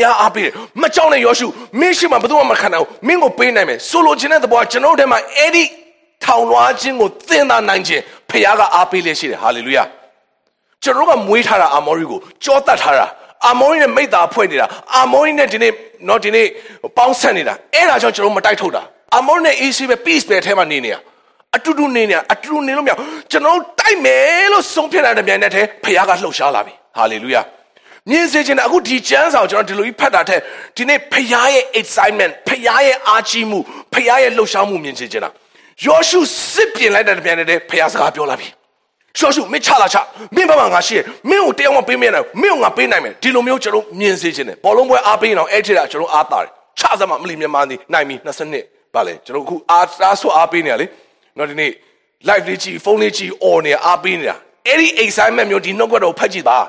ရားအားပေးတယ်မကြောက်နဲ့ယောရှုမင်းရှိမှဘယ်သူမှမခံနိုင်ဘူးမင်းကိုပေးနိုင်မယ်ဆိုလိုချင်တဲ့သဘောကကျွန်တော်တို့ထဲမှာအဲ့ဒီထောင်လွှားခြင်းကိုသင်သာနိုင်ခြင်းဖခင်ကအားပေးလေရှိတယ်ဟာလေလုယာကျွန်တော်တို့ကမွေးထားတာအာမောရိကိုကြောတတ်ထားတာအာမောရိနဲ့မိသားဖွဲ့နေတာအာမောရိနဲ့ဒီနေ့တော့ဒီနေ့ပေါင်းဆက်နေတာအဲ့ဒါကြောင့်ကျွန်တော်မတိုက်ထုတ်တာအာမောရိနဲ့အေးစီပဲ peace ပဲအဲမှာနေနေတာအတူတူနေနေတာအတူတူနေလို့မရကျွန်တော်တိုက်မယ်လို့ဆုံးဖြတ်တဲ့ပြန်တဲ့ထဲဖခင်ကလှုပ်ရှားလာပြီဟာလေလုယာမြင်စေချင်တယ်အခုဒီကျမ်းစာကိုကျွန်တော်ဒီလိုကြီးဖတ်တာတဲ့ဒီနေ့ဖခင်ရဲ့ excitement ဖခင်ရဲ့အားကြီးမှုဖခင်ရဲ့လှုပ်ရှားမှုမြင်စေချင်တာယောရှုစစ်ပြင်လိုက်တဲ့ပြန်တဲ့ဖခင်စကားပြောလာပြီယောရှုမင်းချလာချမင်းဘာမှငါရှိရမင်းကိုတရားမပေးမနိုင်မင်းကိုငါပေးနိုင်မယ်ဒီလိုမျိုးကျွန်တော်မြင်စေချင်တယ်ဘောလုံးပွဲအားပေးအောင်အဲ့ထက်တာကျွန်တော်အားတာတယ်ချစမှမလီမြန်မာနေနိုင်ပြီနှစ်နှစ်ဗာလေကျွန်တော်အခုအားအားဆိုအားပေးနေရလေနော်ဒီနေ့ live လေးကြည့်ဖုန်းလေးကြည့် on နေအားပေးနေတာအဲ့ဒီ excitement မျိုးဒီနှုတ်ကတော့ဖတ်ကြည့်ပါ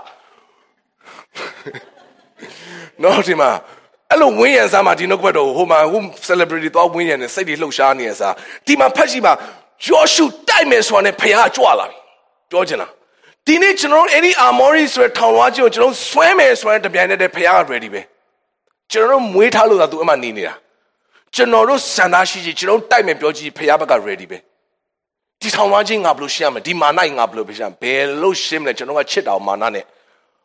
နော်ဒီမှာအဲ့လိုဝင်းရံစားမှာဒီနှုတ်ကတော့ဟိုမှာဟို celebrity တော့ဝင်းရံနေစိတ်တွေလှုပ်ရှားနေရစားဒီမှာဖတ်ကြည့်ပါယောရှုတိုက်မယ်ဆိုတာနဲ့ဖခင်ကကြွလာပြီပြောချင်တာဒီနေ့ကျွန်တော်အဲ့ဒီ armory ဆိုတဲ့ထောင်လွှားကြီးကိုကျွန်တော်ဆွဲမယ်ဆိုတဲ့တပြိုင်နက်တည်းဖခင်က ready ပဲကျွန်တော်မွေးထားလို့သာသူအမှနေနေတာကျွန်တော်တို့စံသားရှိကြီးကျွန်တော်တိုက်မယ်ပြောကြည့်ဖခင်ဘက်က ready ပဲဒီထောင်လွှားကြီးငါဘယ်လိုရှင်းရမလဲဒီမာနငါဘယ်လိုပြရှင်းဘယ်လိုရှင်းမလဲကျွန်တော်ကချစ်တော်မာနနဲ့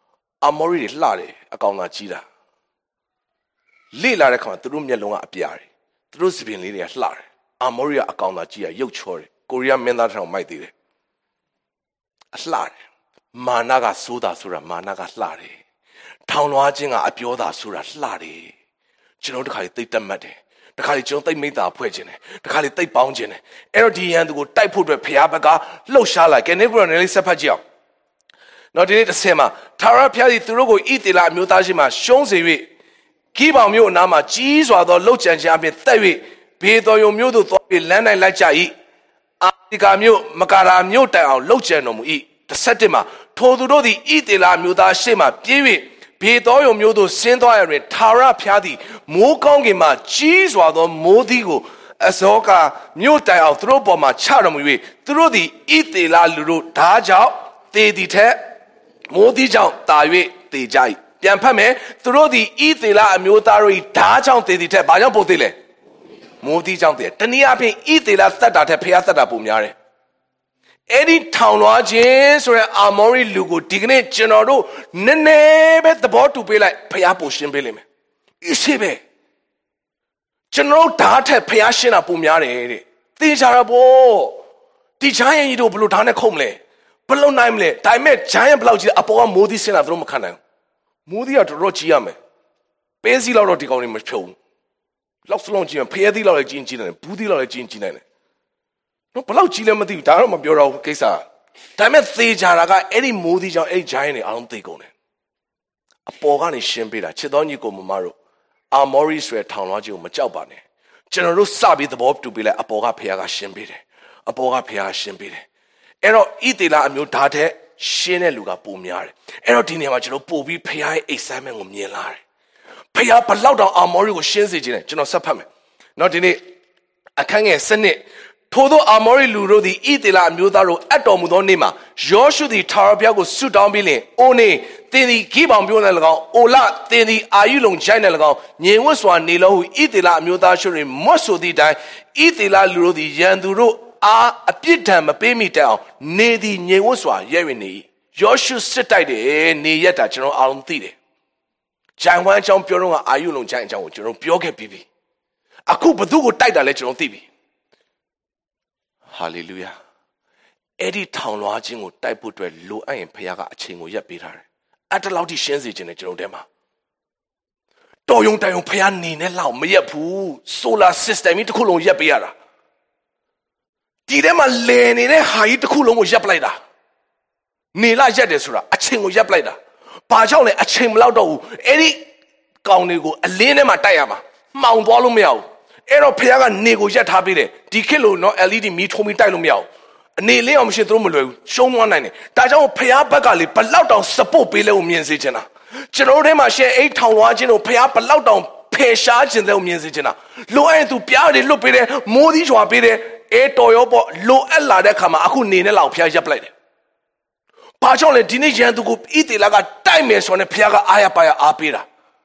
armory တွေလှတယ်အကောင်သာကြီးတာလေ့လာတဲ့ခါမှာသူတို့မျက်လုံးကအပြားတယ်သူတို့စပင်လေးတွေကလှတယ် armory ကအကောင်သာကြီးတာရုပ်ချောတယ်ကိုရီးယားမင်းသားထောင်မိုက်သေးတယ်အလှတယ်မာနကစိုးတာဆိုတာမာနကလှတယ်ထောင်လွှားခြင်းကအပြောတာဆိုတာလှတယ်ကျွန်တော်တခါလေတိတ်တက်မှတ်တယ်တခါလေကျွန်တော်တိတ်မိသားဖွဲ့ခြင်းတယ်တခါလေတိတ်ပေါင်းခြင်းတယ်အဲ့တော့ဒီရန်သူကိုတိုက်ဖို့အတွက်ဖျားဘက်ကလှုပ်ရှားလာကနေဘရနယ်လေးဆက်ဖတ်ကြည့်အောင်နော်ဒီနေ့တစ်ဆင့်မှာသာရဖျားသည်သူတို့ကိုဣသေလအမျိုးသားရှိမှရှုံးစေ၍ဂိဗောင်မြို့အနားမှာကြီးစွာသောလှုပ်ကြံခြင်းအပြင်တက်၍ဘေတော်ယုံမြို့သို့သွားပြီးလမ်း၌လိုက်ကြ၏အာဒီကာမြို့မကာရာမြို့တိုင်အောင်လှုပ်ကြံတော်မူ၏တစ်ဆက်တည်းမှာထိုသူတို့သည်ဣသေလမြို့သားရှေ့မှပြေး၍ဘေတော်ယုံမြို့သို့ဆင်းသွားရတွင်သာရဖျားသည်မိုးကောင်းကင်မှကြီးစွာသောမိုးသီးကိုအစောကမြို့တိုင်အောင်သူတို့ပေါ်မှာချတော်မူ၍သူတို့သည်ဣသေလလူတို့ဓာကြောင့်တေသည်ထက်မိုးသီးကြောင့်တာ၍တေကြ၏ပြန်ဖတ်မယ်သူတို့သည်ဣသေလအမျိုးသားတို့၏ဓာကြောင့်တေသည်ထက်ဘာကြောင့်ပိုသေးလဲမိုးသီးကြောင့်တေတနည်းအားဖြင့်ဣသေလသတ်တာထက်ဖျားသတ်တာပိုများတယ်အဲ့ဒီထောင်လွှားခြင်းဆိုတဲ့အာမောရိလူကိုဒီကနေ့ကျွန်တော်တို့နည်းနည်းပဲသဘောတူပေးလိုက်ဖျားပိုရှင်းပေးလိမ့်မယ်အရှိပဲကျွန်တော်ဓာတ်ထက်ဖျားရှင်းတာပိုများတယ်တဲ့သိကြရပေါ့ဒီဂျိုင်းရင်ကြီးတို့ဘယ်လိုဓာတ်နဲ့ခုံမလဲဘယ်လိုနိုင်မလဲဒါပေမဲ့ဂျိုင်းရင်ဘယ်လောက်ကြီးအပေါ်ကမိုးသီးဆင်းတာသူတို့မခံနိုင်ဘူးမိုးသီးကတော်တော်ကြီးရမယ်ပေးစီလောက်တော့ဒီကောင်တွေမဖြုံဘူးလောက်စလုံးကြီးရင်ဖျားသီးလောက်လည်းကြီးကြီးနိုင်တယ်ဘူးသီးလောက်လည်းကြီးကြီးနိုင်တယ်နော်ဘယ်လောက်ကြီးလဲမသိဘူးဒါတော့မပြောတော့ဘူးကိစ္စဒါပေမဲ့သေချာတာကအဲ့ဒီမိုးသီးကြောင့်အဲ့ဒီဂျိုင်းတွေအားလုံးသိကုန်တယ်အပေါ်ကနေရှင်းပေးတာချစ်တော်ညီကိုမမတို့အာမောရိဆိုတဲ့ထောင်လွှားကြီးကိုမကြောက်ပါနဲ့ကျွန်တော်တို့စပြီးသဘောတူပေးလိုက်အပေါ်ကဖခင်ကရှင်းပေးတယ်အပေါ်ကဖခင်ကရှင်းပေးတယ်အဲ့တော့ဣသေလအမျိုးဓာတ်တဲ့ရှင်းတဲ့လူကပုံများတယ်အဲ့တော့ဒီနေရာမှာကျွန်တော်ပို့ပြီးဖခင်ရဲ့ excitement ကိုမြင်လာတယ်ဖခင်ဘလောက်တောင်အာမောရိကိုရှင်းစေခြင်းလဲကျွန်တော်ဆက်ဖတ်မယ်နော်ဒီနေ့အခန်းငယ်စနစ်ထို့သောအာမောရိလူတို့သည်ဣသေလအမျိုးသားတို့အပ်တော်မူသောနေ့မှာယောရှုသည်ထာဝရဘုရားကိုဆုတောင်းပြီးလျှင်အိုနေသင်သည်ဂိဗောင်မြို့၌၎င်းအိုလသင်သည်အာယုလုံချိုင်း၌၎င်းငြိမ်ဝတ်စွာနေလောဟုဣသေလအမျိုးသားရှုတွင်မွတ်ဆိုသည့်တိုင်ဣသေလလူတို့သည်ရန်သူတို့အားအပြစ်ဒဏ်မပေးမိတတ်အောင်နေသည်ငြိမ်ဝတ်စွာရဲ၍နေ၏ယောရှုစစ်တိုက်တယ်နေရက်တာကျွန်တော်အားလုံးသိတယ်ဂျိုင်ဝမ်အကြောင်းပြောတော့ကအာယုလုံချိုင်းအကြောင်းကိုကျွန်တော်ပြောခဲ့ပြီးပြီအခုဘသူကိုတိုက်တာလဲကျွန်တော်သိပြီဟာလေလုယာအဲ့ဒီထောင်လွှားခြင်းကိုတိုက်ဖို့အတွက်လိုအပ်ရင်ဖခင်ကအချိန်ကိုရပ်ပေးထားတယ်အဲ့တလောက်ထိရှင်းစေခြင်းနဲ့ကျွန်တော်တဲမှာတော်ယုံတိုင်ယုံဖခင်နေနဲ့လောက်မရပ်ဘူး solar system ကြီးတစ်ခုလုံးရပ်ပေးရတာဒီထဲမှာလည်နေတဲ့ဟာကြီးတစ်ခုလုံးကိုရပ်ပလိုက်တာနေလာရက်တယ်ဆိုတာအချိန်ကိုရပ်ပလိုက်တာဘာကြောင့်လဲအချိန်မလောက်တော့ဘူးအဲ့ဒီကောင်တွေကိုအလင်းထဲမှာတိုက်ရမှာမှောင်သွားလို့မရဘူးအဲ့တော့ဖခင်ကနေကိုရက်ထားပေးတယ်ဒီခေတ်လို့နော် L E D မီးထုံးပြီးတိုက်လို့မရဘူးအနေလင်းအောင်မရှိသူတို့မလွယ်ဘူးရှုံးသွားနိုင်တယ်ဒါကြောင့်ဖခင်ဘက်ကလေဘလောက်တောင် support ပေးလဲကိုမြင်စေချင်တာကျွန်တော်တို့ထဲမှာရှယ်အိတ်ထောင်လွှားခြင်းကိုဖခင်ဘလောက်တောင်ဖယ်ရှားခြင်းလဲကိုမြင်စေချင်တာလိုအပ်ရင်သူပြားတွေလွတ်ပေးတယ်မိုးသီးရွာပေးတယ်အေးတော်ရောပေါ့လိုအပ်လာတဲ့ခါမှာအခုနေနဲ့လောက်ဖခင်ရပ်ပလိုက်တယ်ဘာကြောင့်လဲဒီနေ့ရန်သူကိုဣသေလကတိုက်မယ်ဆိုတော့ဖခင်ကအားရပါရအားပေးတာ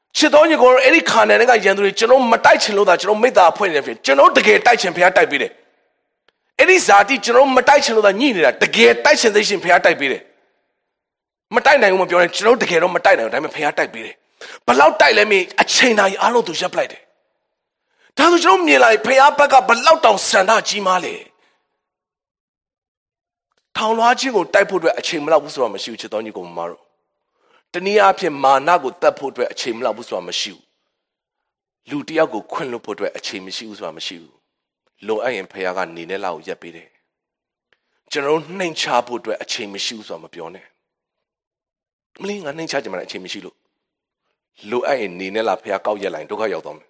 ချစ်တော်ညီကိုအဲ့ဒီခါနယ်ကရန်သူတွေကျွန်တော်မတိုက်ချင်လို့သာကျွန်တော်မိသားအဖွဲ့နေဖြစ်ကျွန်တော်တကယ်တိုက်ချင်ဖះတိုက်ပေးတယ်အဲ့ဒီဇာတိကျွန်တော်မတိုက်ချင်လို့သာညှိနေတာတကယ်တိုက်ချင်သိရှင်ဖះတိုက်ပေးတယ်မတိုက်နိုင်ဘူးမပြောနဲ့ကျွန်တော်တကယ်တော့မတိုက်နိုင်ဘူးဒါပေမဲ့ဖះတိုက်ပေးတယ်ဘလောက်တိုက်လဲမင်းအချိန်တိုင်းအားလုံးသူရပ်ပလိုက်တယ်ဒါဆိုကျွန်တော်မြင်လိုက်ဖះဘက်ကဘလောက်တောင်စန္ဒကြီးမားလေထောင်လွှားခြင်းကိုတိုက်ဖို့အတွက်အချိန်မလောက်ဘူးဆိုတာမရှိဘူးချစ်တော်ညီကိုမမတို့တနည်းအားဖြင့်မာနကိုတတ်ဖို့အတွက်အချိန်မလောက်ဘူးဆိုတာမရှိဘူးလူတယောက်ကိုခွင့်လွှတ်ဖို့အတွက်အချိန်မရှိဘူးဆိုတာမရှိဘူးလိုအပ်ရင်ဖះကနေနဲ့လောက်ရက်ပေးတယ်ကျွန်တော်နှိမ်ချဖို့အတွက်အချိန်မရှိဘူးဆိုတာမပြောနဲ့မလင်းငါနှိမ်ချကြမှာအချိန်မရှိလို့လိုအပ်ရင်နေနဲ့လာဖះကောက်ရက်လိုက်ဒုက္ခရောက်သွားမယ်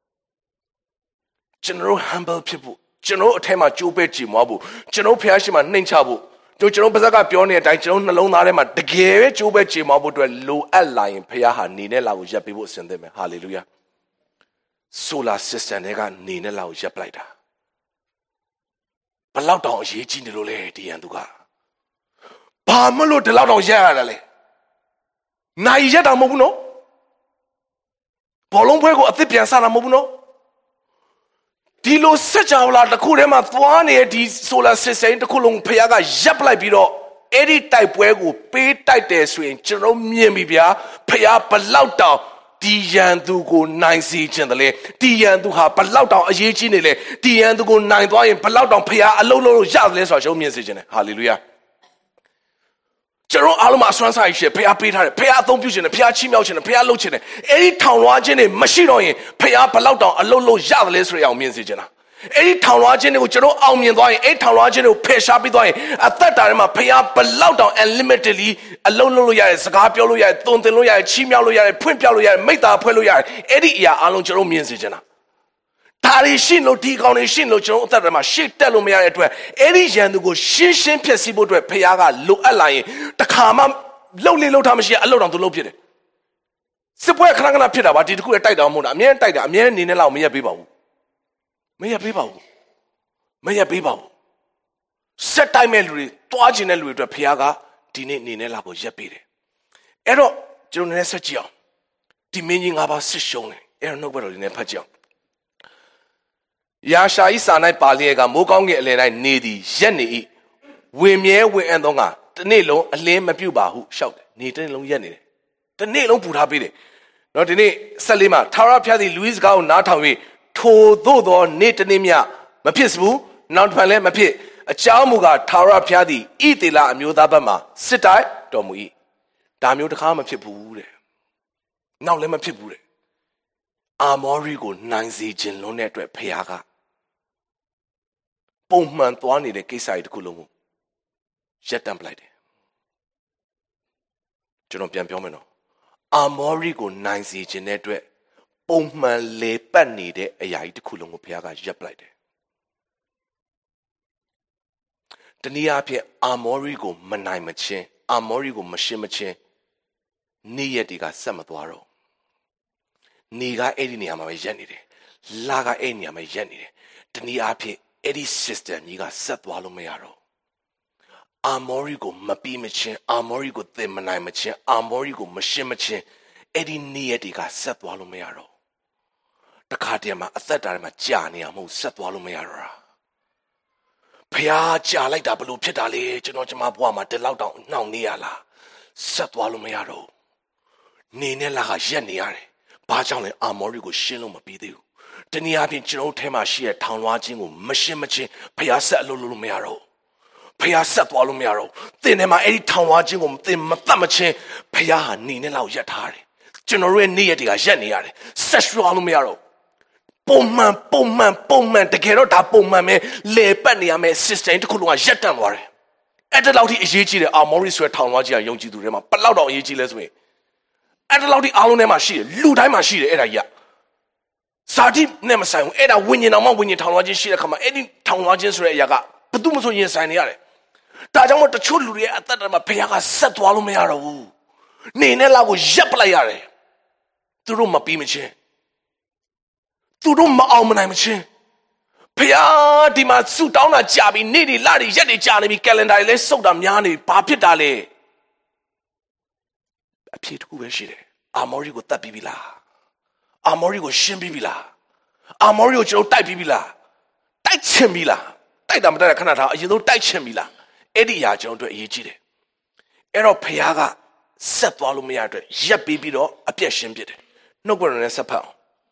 ကျွန်တော် humble ဖြစ်ဖို့ကျွန်တော်အထက်မှာကြိုးပဲကြည်မွားဖို့ကျွန်တော်ဖះရှိမှနှိမ်ချဖို့တို့ကျွန်တော်ပါဇက်ကပြောနေတဲ့အတိုင်းကျွန်တော်နှလုံးသားထဲမှာတကယ်ပဲကြိုးပဲကြည်မွားဖို့အတွက်လိုအပ်လာရင်ဖះဟာနေနဲ့လာကိုရက်ပေးဖို့အစဉ်သင့်မယ်ဟာလေလုယာ solar system တွေကနေနဲ့လာကိုရက်ပလိုက်တာဘလောက်တောင်အရေးကြီးနေလို့လဲဒီရန်သူကဘာမလို့ဒီလောက်တောင်ရက်ရတာလဲနိုင်ရက်တာမဟုတ်ဘူးနော်ဘောလုံးပွဲကိုအသစ်ပြန်စတာမဟုတ်ဘူးနော်ဒီလိုစက်ကြောလာတစ်ခုထဲမှာသွားနေတဲ့ဒီ solar system တစ်ခုလုံးဖះကရပ်ပလိုက်ပြီးတော့အဲ့ဒီတိုက်ပွဲကိုပေးတိုက်တယ်ဆိုရင်ကျွန်တော်မြင်ပြီဗျာဖះဘလောက်တောင်ဒီရန်သူကိုနိုင်စေခြင်းတည်းလေဒီရန်သူဟာဘလောက်တောင်အရေးကြီးနေလေဒီရန်သူကိုနိုင်သွားရင်ဘလောက်တောင်ဖះအလုံးလုံးလို့ရတယ်လဲဆိုတာကျွန်တော်မြင်စေခြင်းတယ်ဟာလေလုယာကျွန်တော်အားလုံးမှာအစွမ်းစားရှိဖះပေးထားတယ်ဖះအသုံးပြုခြင်းတယ်ဖះချီးမြှောက်ခြင်းတယ်ဖះလှုပ်ခြင်းတယ်အဲ့ဒီထောင်လွှားခြင်းတွေမရှိတော့ရင်ဖះဘလောက်တောင်အလုံးလုံးရတယ်လဲဆိုရအောင်မြင်စေခြင်းလားအဲ့ဒီထောင်လွှားခြင်းတွေကိုကျွန်တော်အောင်မြင်သွားရင်အဲ့ထောင်လွှားခြင်းတွေကိုဖယ်ရှားပြီးသွားရင်အသက်တာထဲမှာဖះဘလောက်တောင် unlimitedly အလုံးလုံးလို့ရတယ်စကားပြောလို့ရတယ်သွန်သင်လို့ရတယ်ချီးမြှောက်လို့ရတယ်ဖွင့်ပြလို့ရတယ်မိတ္တာဖွဲ့လို့ရတယ်အဲ့ဒီအရာအားလုံးကျွန်တော်မြင်စေခြင်းလားဒါတွေရှင်းလို့ဒီကောင်တွေရှင်းလို့ကျွန်တော်အသက်တာမှာရှေ့တက်လို့မရတဲ့အတွက်အဲ့ဒီရန်သူကိုရှင်းရှင်းဖြည့်ဆည်းဖို့အတွက်ဖះကလိုအပ်လာရင်တခါမှလှုပ်လေလှုပ်ထားမရှိအလုပ်တော်သူလှုပ်ဖြစ်တယ်စစ်ပွဲခဏခဏဖြစ်တာပါဒီတခုနဲ့တိုက်တာမဟုတ်တာအမြဲတိုက်တာအမြဲနေနေလောက်မရက်ပေးပါဘူးမရက်ပေးပါဘူးမရက်ပေးပါဘူးစက်တိုက်မဲ့လူတွေတွားကျင်တဲ့လူတွေအတွက်ဖះကဒီနေ့နေနေလောက်ကိုရက်ပေးတယ်အဲ့တော့ကျွန်တော်လည်းဆက်ကြည့်အောင်ဒီမင်းကြီးငါးပါးစစ်ရှုံးတယ်အဲ့တော့နှုတ်ဘက်တော်လေးနဲ့ဖတ်ကြည့်အောင်ယာရှာဤစာ၌ပါလျက်ကမိုးကောင်းကင်အလယ်၌နေသည်ရက်နေ၏ဝင်မြဲဝင်အံ့သောငါတနေ့လုံးအလင်းမပြုတ်ပါဟုရှောက်တယ်နေတနေ့လုံးရက်နေတယ်တနေ့လုံးပူထားပေးတယ်နော်ဒီနေ့ဆက်လေးမှာထာဝရဘုရားသည်လူ၏စကားကိုနားထောင်၍ထိုသို့သောနေ့တနေ့မြမဖြစ်ဘူးနောက်တစ်ဖန်လည်းမဖြစ်အကြောင်းမူကားထာဝရဘုရားသည်ဣသေလအမျိုးသားဘက်မှစစ်တိုက်တော်မူ၏ဒါမျိုးတစ်ခါမဖြစ်ဘူးတဲ့နောက်လည်းမဖြစ်ဘူးတဲ့အာမောရီကိုနိုင်စေခြင်းလုံးတဲ့အတွက်ဖះကပုံမှန်သွားနေတဲ့ကိစ္စတွေတစ်ခုလုံးကိုရပ်တန့်ပလိုက်တယ်ကျွန်တော်ပြန်ပြောမယ်နော်အာမောရီကိုနိုင်စေခြင်းတဲ့အတွက်ပုံမှန်လေပတ်နေတဲ့အရာကြီးတစ်ခုလုံးကိုဘုရားကရပ်ပလိုက်တယ်တနည်းအားဖြင့်အာမောရီကိုမနိုင်မချင်းအာမောရီကိုမရှင်းမချင်းနေ့ရက်တွေကဆက်မသွားတော့နေကအဲ့ဒီနေရာမှာပဲရပ်နေတယ်လာကအဲ့ဒီနေရာမှာရပ်နေတယ်တနည်းအားဖြင့်အဲ့ဒီ system ကြီးကဆက်သွားလို့မရတော့အာမောရီကိုမပြီးမချင်းအာမောရီကိုသင်မနိုင်မချင်းအာမောရီကိုမရှင်းမချင်းအဲ့ဒီနေ့ရက်တွေကဆက်သွားလို့မရတော့တခါတည်းမှာအသက်တာထဲမှာကြာနေရမဟုတ်ဆက်သွားလို့မရတော့တာဖះကြာလိုက်တာဘလို့ဖြစ်တာလေကျွန်တော်ကျမဘွားမှာဒီလောက်တောင်နှောင့်နေရလားဆက်သွားလို့မရတော့နေနဲ့လာကရက်နေရတယ်ဘာကြောင့်လဲအာမောရီကိုရှင်းလို့မပြီးသေးဘူးတနည်းအားဖြင့်ကျွန်တော်ထဲမှာရှိတဲ့ထောင်လွှားခြင်းကိုမရှင်းမချင်းဖះဆက်အလုပ်လုပ်လို့မရတော့ဖះဆက်သွားလို့မရတော့သင်ထဲမှာအဲ့ဒီထောင်လွှားခြင်းကိုသင်မတတ်မချင်းဖះဟာနေနဲ့လောက်ရက်ထားတယ်ကျွန်တော်ရဲ့နေ့ရက်တွေကရက်နေရတယ်ဆက်ရွှာလို့မရတော့ပုံမှန်ပုံမှန်ပုံမှန်တကယ်တော့ဒါပုံမှန်ပဲလေပတ်နေရမယ် system တစ်ခုလုံးကရက်တန့်သွားတယ်အဲ့ဒါလောက်ထိအရေးကြီးတယ်အာမောရီဆိုတဲ့ထောင်လွှားကြီးကယုံကြည်သူတွေမှာဘယ်လောက်တော့အရေးကြီးလဲဆိုရင်အဲ့ဒါလောက်ထိအားလုံးထဲမှာရှိတယ်လူတိုင်းမှာရှိတယ်အဲ့ဒါကြီးကဇာတိနဲ့မဆိုင်ဘူးအဲ့ဒါဝိညာဉ်တော်မှဝိညာဉ်ထောင်လွှားခြင်းရှိတဲ့ခါမှာအဲ့ဒီထောင်လွှားခြင်းဆိုတဲ့အရာကဘယ်သူမှမဆိုရင်ဆိုင်နေရတယ်ဒါကြောင့်မို့တချို့လူတွေရဲ့အသက်တာမှာဘုရားကဆက်သွားလို့မရတော့ဘူးနေနဲ့လောက်ကိုရပ်ပလိုက်ရတယ်သူတို့မပြီးမချင်းသူတို့မအောင်မနိုင်မချင်းဖျားဒီမှာစုတောင်းတာကြာပြီနေ့တွေလတွေရက်တွေကြာနေပြီကယ်လန်ဒါတွေလည်းစုပ်တာများနေပြီဘာဖြစ်တာလဲအဖြေတစ်ခုပဲရှိတယ်အာမောရီကိုတတ်ပြီးပြီလားအာမောရိကိုရှင်းပြီးပြီလားအာမောရိကိုကျွန်တော်တိုက်ပြီးပြီလားတိုက်ချင်ပြီလားတိုက်တာမတိုက်တာခဏထားအရင်ဆုံးတိုက်ချင်ပြီလားအဲ့ဒီအရာကျွန်တော်တို့အရေးကြီးတယ်အဲ့တော့ဖခင်ကဆက်သွားလို့မရတဲ့ရက်ပြီးပြီးတော့အပြက်ရှင်းပြတယ်နှုတ်ကပတော်နဲ့ဆက်ဖတ်အောင်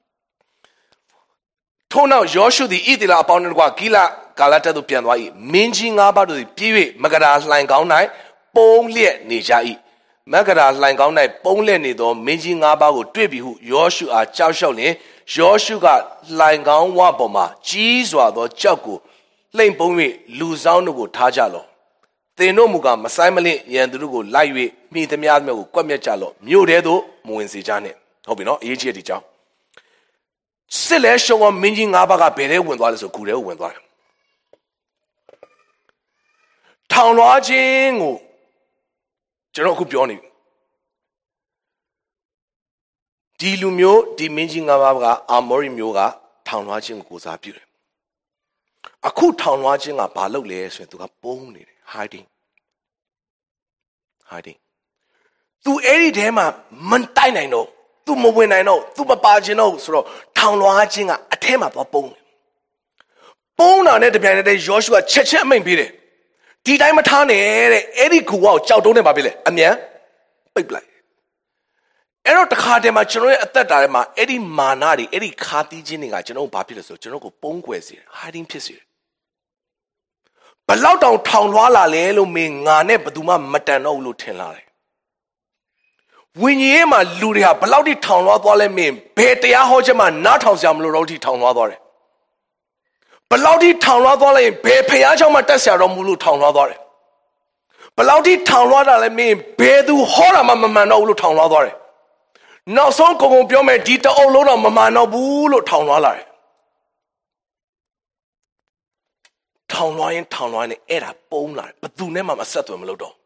ထို့နောက်ယောရှုသည်ဣသရေလအပေါင်းတို့ကဂိလကာလတက်သို့ပြန်သွား၏မင်းကြီးငါးပါးတို့သည်ပြေး၍မဂဒာလှိုင်ကောင်း၌ပုံလျက်နေကြ၏မဂဒာလှိုင်ကောင်း၌ပုံလျက်နေသောမင်းကြီးငါးပါးကိုတွေ့ပြီဟုယောရှုအားကြောက်လျှောက်လျင်ယောရှုကလှိုင်ကောင်းဝပေါ်မှာကြီးစွာသောကြောက်ကိုလှိမ့်ပုံ၍လူဆောင်တို့ကိုထားကြလော့သင်တို့မူကားမဆိုင်မလင့်ရန်သူတို့ကိုလိုက်၍မိသမျှတို့ကိုကွက်မြက်ကြလော့မြို့ထဲသို့မဝင်စေကြနှင့်ဟုတ်ပြီနော်အရေးကြီးတဲ့ဒီကြောင်းစစ်လဲရှုံးကမင်းကြီးငါးပါးကဘယ်ထဲဝင်သွားလဲဆိုဂူထဲဝင်သွားတယ်ထောင်လွှားခြင်းကိုကျွန်တော်အခုပြောနေဒီလူမျိုးဒီမင်းကြီးငါးပါးကအာမောရိမျိုးကထောင်လွှားခြင်းကိုကိုစားပြုတယ်အခုထောင်လွှားခြင်းကဘာလုပ်လဲဆိုရင်သူကပုံနေတယ် hiding hiding သူအဲ့ဒီထဲမှာမတိုက်နိုင်တော့သူမဝင်နိုင်တော့သူမပါခြင်းတော့ဆိုတော့ထောင်လွှားခြင်းကအထဲမှာသွားပုံတယ်ပုံတာနဲ့တပြိုင်တည်းယောရှုကချက်ချက်အမိန့်ပေးတယ်ဒီတိုင်းမထားနဲ့တဲ့အဲ့ဒီကူကိုကြောက်တုံးနေပါပြီလေအမြန်ပိတ်ပလိုက်အဲ့တော့တခါတည်းမှာကျွန်တော်ရဲ့အသက်တာထဲမှာအဲ့ဒီမာနတွေအဲ့ဒီခါတီးခြင်းတွေကကျွန်တော်ဘာဖြစ်လဲဆိုကျွန်တော်ကိုပုံကွယ်စေတယ် hiding ဖြစ်စေတယ်ဘလောက်တောင်ထောင်လွှားလာလဲလို့မင်းငါနဲ့ဘယ်သူမှမတန်တော့ဘူးလို့ထင်လာတယ်ဝိညာဉ်ရဲ့မှာလူတွေဟာဘလောက်ထိထောင်လွှားသွားလဲမင်းဘယ်တရားဟောချက်မှနားထောင်စရာမလိုတော့ထိထောင်လွှားသွားတယ်ဘလောက်ထိထောင်လွှားသွားလဲဘယ်ဖျားเจ้าမှတက်ဆရာတော်မူလို့ထောင်လွှားသွားတယ်ဘလောက်ထိထောင်လွှားတာလဲမင်းဘယ်သူဟောတာမှမမှန်တော့ဘူးလို့ထောင်လွှားသွားတယ်နောက်ဆုံးကုန်ကုန်ပြောမယ်ဒီတအုပ်လုံးတော့မမှန်တော့ဘူးလို့ထောင်လွှားလာတယ်ထောင်လွှားရင်ထောင်လွှားရင်အဲ့ဒါပုံးလာတယ်ဘယ်သူနဲ့မှမဆက်သွယ်မလို့တော့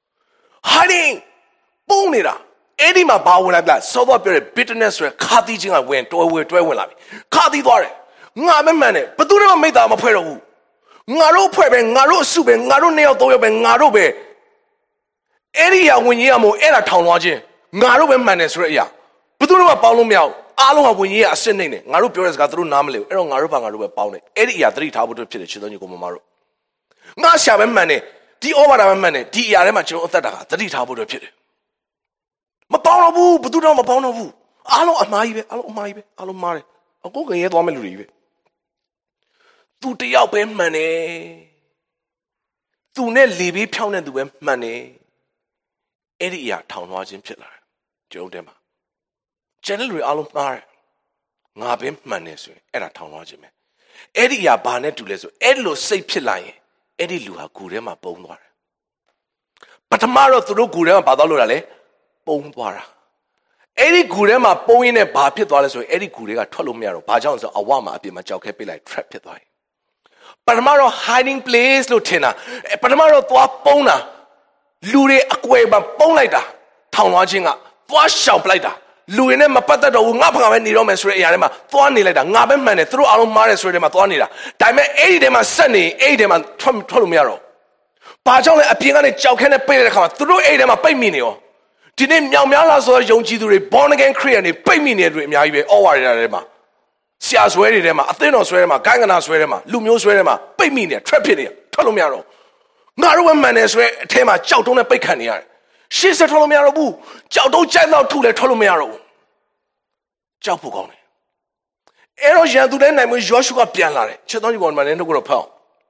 hiding ပုံးနေတာအဲ့ဒီမှာဘာဝင်လိုက်လဲစောတော့ပြောတဲ့ bitterness ဆိုရယ်ခါသီးခြင်းကဝင်တွဲဝင်တွဲဝင်လာပြီခါသီးသွားတယ်ငါမမှန်နဲ့ဘယ်သူမှမိသားမဖွဲ့တော့ဘူးငါတို့ဖွဲ့ပဲငါတို့အစုပဲငါတို့နှစ်ယောက်သုံးယောက်ပဲငါတို့ပဲအဲ့ဒီအဝင်ကြီးကမို့အဲ့ဒါထောင်လွှားခြင်းငါတို့ပဲမှန်တယ်ဆိုတဲ့အရာဘယ်သူမှပေါင်းလို့မရဘူးအားလုံးကဝင်ကြီးကအစစ်နေတယ်ငါတို့ပြောတဲ့စကားသူတို့နားမလည်ဘူးအဲ့တော့ငါတို့ဘာငါတို့ပဲပေါင်းတယ်အဲ့ဒီအရာသတိထားဖို့ဖြစ်တယ်ချစ်တော်ညီကိုမမတို့ငါရှာပဲမှန်တယ်ဒီဩဘာသာပဲမှန်တယ်ဒီအရာထဲမှာကျွန်တော်အသက်တာကသတိထားဖို့ဖြစ်တယ်မပေါင်းတော့ဘူးဘယ်သူတော့မပေါင်းတော့ဘူးအားလုံးအမှားကြီးပဲအားလုံးအမှားကြီးပဲအားလုံးမှားတယ်အကုန်ကရဲသွားမဲ့လူတွေကြီးပဲသူတယောက်ပဲမှန်တယ်သူနဲ့လေဘေးဖြောင်းတဲ့သူပဲမှန်တယ်အဲ့ဒီအရာထောင်လွှားခြင်းဖြစ်လာတယ်ကျွန်တော်တဲမှာကျန်တဲ့လူတွေအားလုံးမှားတယ်ငါပဲမှန်တယ်ဆိုရင်အဲ့ဒါထောင်လွှားခြင်းပဲအဲ့ဒီအရာဘာနဲ့တူလဲဆိုအဲ့လိုစိတ်ဖြစ်လာရင်အဲ့ဒီလူဟာဂူထဲမှာပုံသွားတယ်ပထမတော့သူတို့ဂူထဲမှာဘာသွားလို့ရလဲပုံသွားတာအဲ့ဒီဂူထဲမှာပုံရင်းနဲ့ဘာဖြစ်သွားလဲဆိုရင်အဲ့ဒီဂူတွေကထွက်လို့မရတော့ဘာကြောင့်လဲဆိုအဝမှာအပြင်မှာကြောက်ခဲပိတ်လိုက် trap ဖြစ်သွားတယ်ပထမတော့ hiding place လို့ထင်တာပထမတော့သွားပုံးတာလူတွေအကွယ်မှာပုံးလိုက်တာထောင်လွှားခြင်းကသွားရှောင်ပလိုက်တာလူတွေနဲ့မပတ်သက်တော့ဘူးငါဖခင်ပဲနေတော့မယ်ဆိုတဲ့အရာထဲမှာသွားနေလိုက်တာငါပဲမှန်တယ်သူတို့အားလုံးမှားတယ်ဆိုတဲ့ထဲမှာသွားနေတာဒါပေမဲ့အဲ့ဒီထဲမှာဆက်နေအဲ့ဒီထဲမှာထွက်ထွက်လို့မရတော့ဘာကြောင့်လဲအပြင်ကနေကြောက်ခဲနဲ့ပိတ်တဲ့ခါမှာသူတို့အဲ့ဒီထဲမှာပိတ်မိနေရောဒီနေ့မြောင်များလားဆိုတော့ယုံကြည်သူတွေ born again Christian တွေပိတ်မိနေတဲ့တွေအများကြီးပဲဩဝါဒတွေထဲမှာဆရာဆွဲတွေထဲမှာအသင်းတော်ဆွဲထဲမှာဂိုင်းကနာဆွဲထဲမှာလူမျိုးဆွဲထဲမှာပိတ်မိနေ trap ဖြစ်နေထွက်လို့မရတော့ငါတို့ပဲမှန်တယ်ဆိုတဲ့အထဲမှာကြောက်တုံးနဲ့ပိတ်ခံနေရတယ်ရှေ့ဆက်ထွက်လို့မရတော့ဘူးကြောက်တုံးကြိုက်တော့ထုလဲထွက်လို့မရတော့ဘူးကြောက်ဖို့ကောင်းတယ်အဲ့တော့ရန်သူတဲ့နိုင်မယောရှုကပြန်လာတယ်ချစ်တော်ကြီးပေါ်မှာလည်းတော့ကိုတော့ဖောက်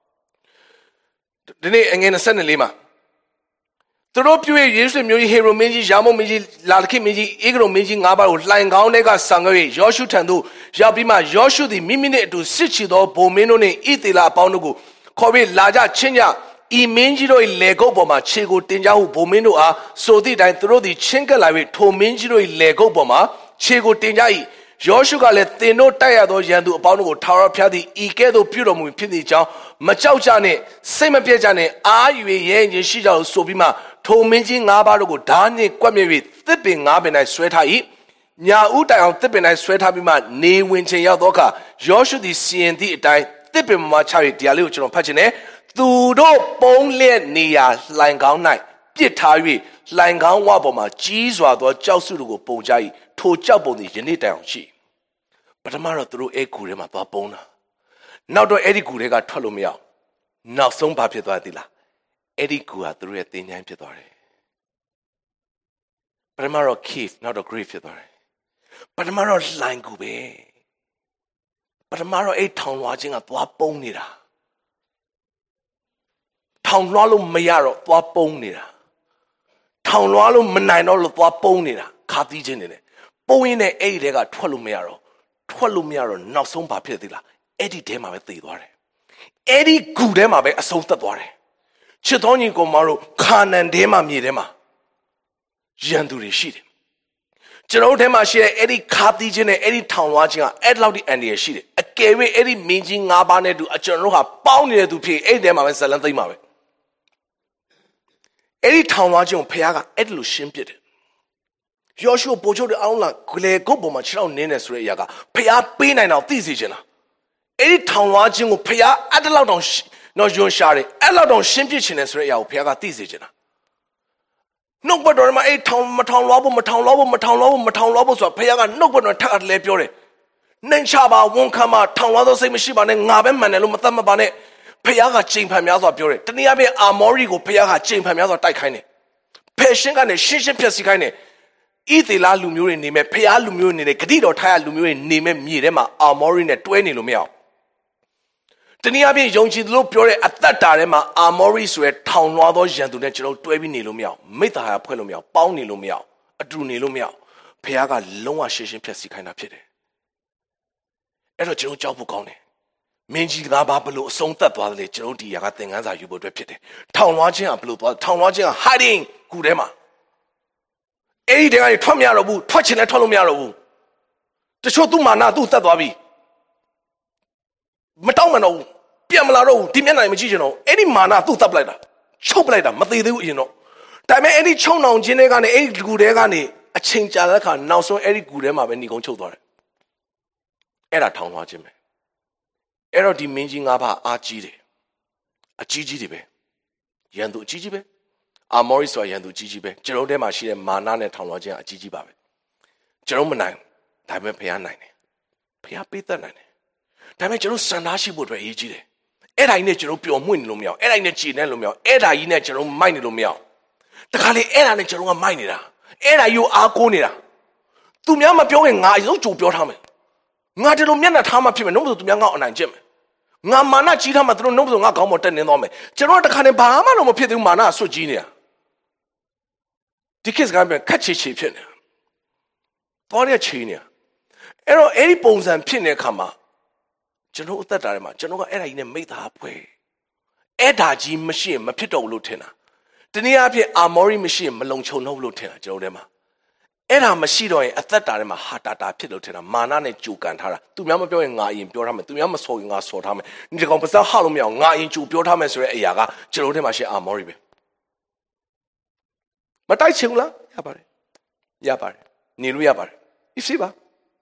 ဒီနေ့အငယ်၂၄မှာသူတို့ပြုရဲ့ယေရှုမျိုးကြီးဟေရိုမင်းကြီးယာမုန်မင်းကြီးလာလခိမင်းကြီးဧဂရုမင်းကြီးငါးပါးကိုလှိုင်ကောင်းတဲ့ကဆံခဲ့၍ယောရှုထံသို့ရောက်ပြီးမှယောရှုသည်မိမိနဲ့အတူစစ်ချီသောဗိုလ်မင်းတို့နှင့်ဣသေလအပေါင်းတို့ကိုခေါ်ပြီးလာကြချင်းကြဤမင်းကြီးတို့၏လေကုပ်ပေါ်မှာခြေကိုတင်ကြဟုဗိုလ်မင်းတို့အားဆိုသည့်တိုင်သူတို့သည်ချင်းကပ်လာ၍ထိုမင်းကြီးတို့၏လေကုပ်ပေါ်မှာခြေကိုတင်ကြ၏ယောရှုကလည်းသင်တို့တိုက်ရသောရန်သူအပေါင်းတို့ကိုထာဝရဘုရားသည်ဤကဲ့သို့ပြုတော်မူဖြစ်သည့်ကြောင်းမကြောက်ကြနှင့်စိတ်မပြည့်ကြနှင့်အာရွေရဲခြင်းရှိကြလို့ဆိုပြီးမှထိုမင်းကြီးငါးပါးတို့ကိုဓာနှင့်ကွက်မြဲ၍သစ်ပင်ငါးပင်၌ဆွဲထား၏ညာဥတိုင်အောင်သစ်ပင်၌ဆွဲထားပြီးမှနေဝင်ခြင်းရောက်သောအခါယောရှုသည်စီရင်သည့်အတိုင်းသစ်ပင်မှာချ၍တရားလေးကိုကျွန်တော်ဖတ်ခြင်းနဲ့သူတို့ပုံးလျက်နေရာလှိုင်ကောင်း၌ပြစ်ထား၍လှိုင်ကောင်းဝပေါ်မှာကြီးစွာသောကြောက်စုတို့ကိုပုံကြ၏ထိုကြောက်ပုံသည်ယနေ့တိုင်အောင်ရှိပထမတော့သူတို့အဲ့ကူထဲမှာသွားပုံးတာနောက်တော့အဲ့ဒီကူတွေကထွက်လို့မရအောင်နောက်ဆုံးဘာဖြစ်သွားသလဲအဲ့ဒီကူကသူတို့ရဲ့သင်္ချိုင်းဖြစ်သွားတယ်ပထမတော့ cave နောက်တော့ grave ဖြစ်သွားတယ်ပထမတော့လှိုင်ကူပဲပထမတော့အဲ့ထောင်လွှာခြင်းကသွားပုံးနေတာထောင်လွှာလို့မရတော့သွားပုံးနေတာထောင်လွှာလို့မနိုင်တော့လို့သွားပုံးနေတာခါသီးခြင်းနေတယ်ပုံးရင်းနဲ့အဲ့ဒီတဲကထွက်လို့မရတော့ထွက်လို့မရတော့နောက်ဆုံးဘာဖြစ်သေးလားအဲ့ဒီတဲမှာပဲသေသွားတယ်အဲ့ဒီဂူထဲမှာပဲအဆုံးသတ်သွားတယ်ချစ်တော်ညီကောင်မတို့ခါနန်တဲမှာမြေထဲမှာရန်သူတွေရှိတယ်ကျွန်တော်ထဲမှာရှိတဲ့အဲ့ဒီခါသီးခြင်းနဲ့အဲ့ဒီထောင်လွှာခြင်းကအဲ့လောက်ဒီအန်ဒီရရှိတယ်အကယ်၍အဲ့ဒီမင်းကြီး၅ပါးနဲ့တူအကျွန်တော်တို့ဟာပေါင်းနေတဲ့သူဖြစ်အဲ့ဒီထဲမှာပဲဇလန်းသိမ့်မှာပဲအဲ့ဒီထောင်လွှာခြင်းကိုဖခင်ကအဲ့ဒီလိုရှင်းပြတယ်ယောရှုပို့ချုပ်တဲ့အောင်လာဂလေကုတ်ပေါ်မှာခြေထောက်နင်းနေဆိုတဲ့အရာကဖခင်ပေးနိုင်တော့သိစေချင်တာအဲ့ဒီထောင်လွှာခြင်းကိုဖခင်အဲ့တလောက်တောင်တော့ယွန်ရှာတယ်အဲ့လောက်တောင်ရှင်းပြချင်တယ်ဆိုတဲ့အရာကိုဖခင်ကသိစေချင်တာနှုတ်ဘတော်မှာအဲ့ထောင်မထောင်လွှာဖို့မထောင်လွှာဖို့မထောင်လွှာဖို့မထောင်လွှာဖို့ဆိုတာဖခင်ကနှုတ်ဘတော်ထပ်အလဲပြောတယ်နှိမ်ချပါဝန်ခံပါထောင်လွှာသောစိတ်မရှိပါနဲ့ငါပဲမှန်တယ်လို့မသတ်မှတ်ပါနဲ့ဖခင်ကချိန်ဖန်များစွာပြောတယ်တနည်းအားဖြင့်အာမောရီကိုဖခင်ကချိန်ဖန်များစွာတိုက်ခိုင်းတယ်ဖယ်ရှင်းကနေရှင်းရှင်းဖြတ်စီခိုင်းတယ်ဣသေလလူမျိုးတွေနေမဲ့ဖျားလူမျိုးတွေနေတယ်ဂတိတော်ထားရလူမျိုးတွေနေမဲ့မြေထဲမှာအာမောရီနဲ့တွဲနေလို့မရအောင်တနည်းအားဖြင့်ယုံကြည်သူတို့ပြောတဲ့အသက်တာထဲမှာအာမောရီဆိုတဲ့ထောင်လွှာသောရန်သူနဲ့ကျွန်တော်တွဲပြီးနေလို့မရအောင်မိတ္တဟာဖွဲ့လို့မရအောင်ပေါင်းနေလို့မရအောင်အတူနေလို့မရအောင်ဖျားကလုံးဝရှင်းရှင်းဖြတ်စီခိုင်းတာဖြစ်တယ်အဲ့တော့ကျွန်တော်ကြောက်ဖို့ကောင်းတယ်မင်းကြီးကဘာဘလို့အဆုံးသတ်သွားတယ်လေကျွန်တော်ဒီຢာကသင်ခန်းစာယူဖို့အတွက်ဖြစ်တယ်ထောင်လွှာခြင်းကဘလို့သွားထောင်လွှာခြင်းက hiding ကူထဲမှာအဲ့ဒီတည်းကနေထွက်မရတော့ဘူးထွက်ချင်လည်းထွက်လို့မရတော့ဘူးတချို့သူ့မာနသူ့သက်သွားပြီမတောင်းမတော့ဘူးပြန်မလာတော့ဘူးဒီမျက်နှာမကြည့်ချင်တော့အဲ့ဒီမာနသူ့သက်ပလိုက်တာချုပ်ပလိုက်တာမသေးသေးဘူးအရင်တော့ဒါပေမဲ့အဲ့ဒီချုံနှောင်ခြင်းတွေကနေအဲ့ဒီဂူထဲကနေအချိန်ကြာတဲ့အခါနောက်ဆုံးအဲ့ဒီဂူထဲမှာပဲညီကုန်းချုပ်သွားတယ်အဲ့ဒါထောင်လွှာခြင်းပဲအဲ့တော့ဒီမင်းကြီးငါးပါးအားကြီးတယ်အကြီးကြီးတွေပဲရန်သူအကြီးကြီးပဲအာမောရီဆိုရန်သူကြီးကြီးပဲကျွန်တော်တို့ထဲမှာရှိတဲ့မာနနဲ့ထောင်လွှာခြင်းအကြီးကြီးပါပဲကျွန်တော်မနိုင်ဒါပေမဲ့ဖခင်နိုင်တယ်ဖခင်ပေးတတ်နိုင်တယ်ဒါပေမဲ့ကျွန်တော်စံသားရှိဖို့အတွက်အရေးကြီးတယ်အဲ့ဒါကြီးနဲ့ကျွန်တော်ပျော်မွေ့နေလို့မရအောင်အဲ့ဒါကြီးနဲ့ကြည်နေလို့မရအောင်အဲ့ဒါကြီးနဲ့ကျွန်တော်မိုက်နေလို့မရအောင်တခါလေအဲ့ဒါနဲ့ကျွန်တော်ကမိုက်နေတာအဲ့ဒါကြီးကိုအားကိုးနေတာသူများမပြောရင်ငါအရုပ်ကြိုပြောထားမယ်ငါဒီလိုမျက်နှာထားမှဖြစ်မယ်နှုတ်ဆိုသူများငါ့အနိုင်ကျင့်မယ်ငါမာနကြီးထားမှသူတို့နှုတ်ဆိုငါခေါင်းပေါ်တက်နေသွားမယ်ကျွန်တော်တခါနဲ့ဘာမှတော့မဖြစ်သေးဘူးမာနဆွတ်ကြီးနေတာဒီကိစ္စကပဲခက်ချေချေဖြစ်နေတာတော်ရချေနေတာအဲ့တော့အဲ့ဒီပုံစံဖြစ်နေတဲ့အခါမှာကျွန်တော်အသက်တာထဲမှာကျွန်တော်ကအဲ့ဒါကြီးနဲ့မိသားဖွဲ့အဲ့ဒါကြီးမရှိရင်မဖြစ်တော့ဘူးလို့ထင်တာတနည်းအားဖြင့်အာမောရီမရှိရင်မလုံခြုံတော့ဘူးလို့ထင်တာကျွန်တော်ထဲမှာအဲ့ဒါမရှိတော့ရင်အသက်တာထဲမှာဟာတာတာဖြစ်လို့ထင်တာမာနနဲ့ကြိုကန်ထားတာသူများမပြောရင်ငါအရင်ပြောထားမယ်သူများမဆော်ရင်ငါဆော်ထားမယ်ဒီကောင်ပါစဟလို့မရအောင်ငါအရင်ကြိုပြောထားမယ်ဆိုတဲ့အရာကကျွန်တော်ထဲမှာရှိအာမောရီပဲမတိုက်ချင်ဘူးလားရပါတယ်ရပါတယ်နေလို့ရပါတယ်အစ်စီပါ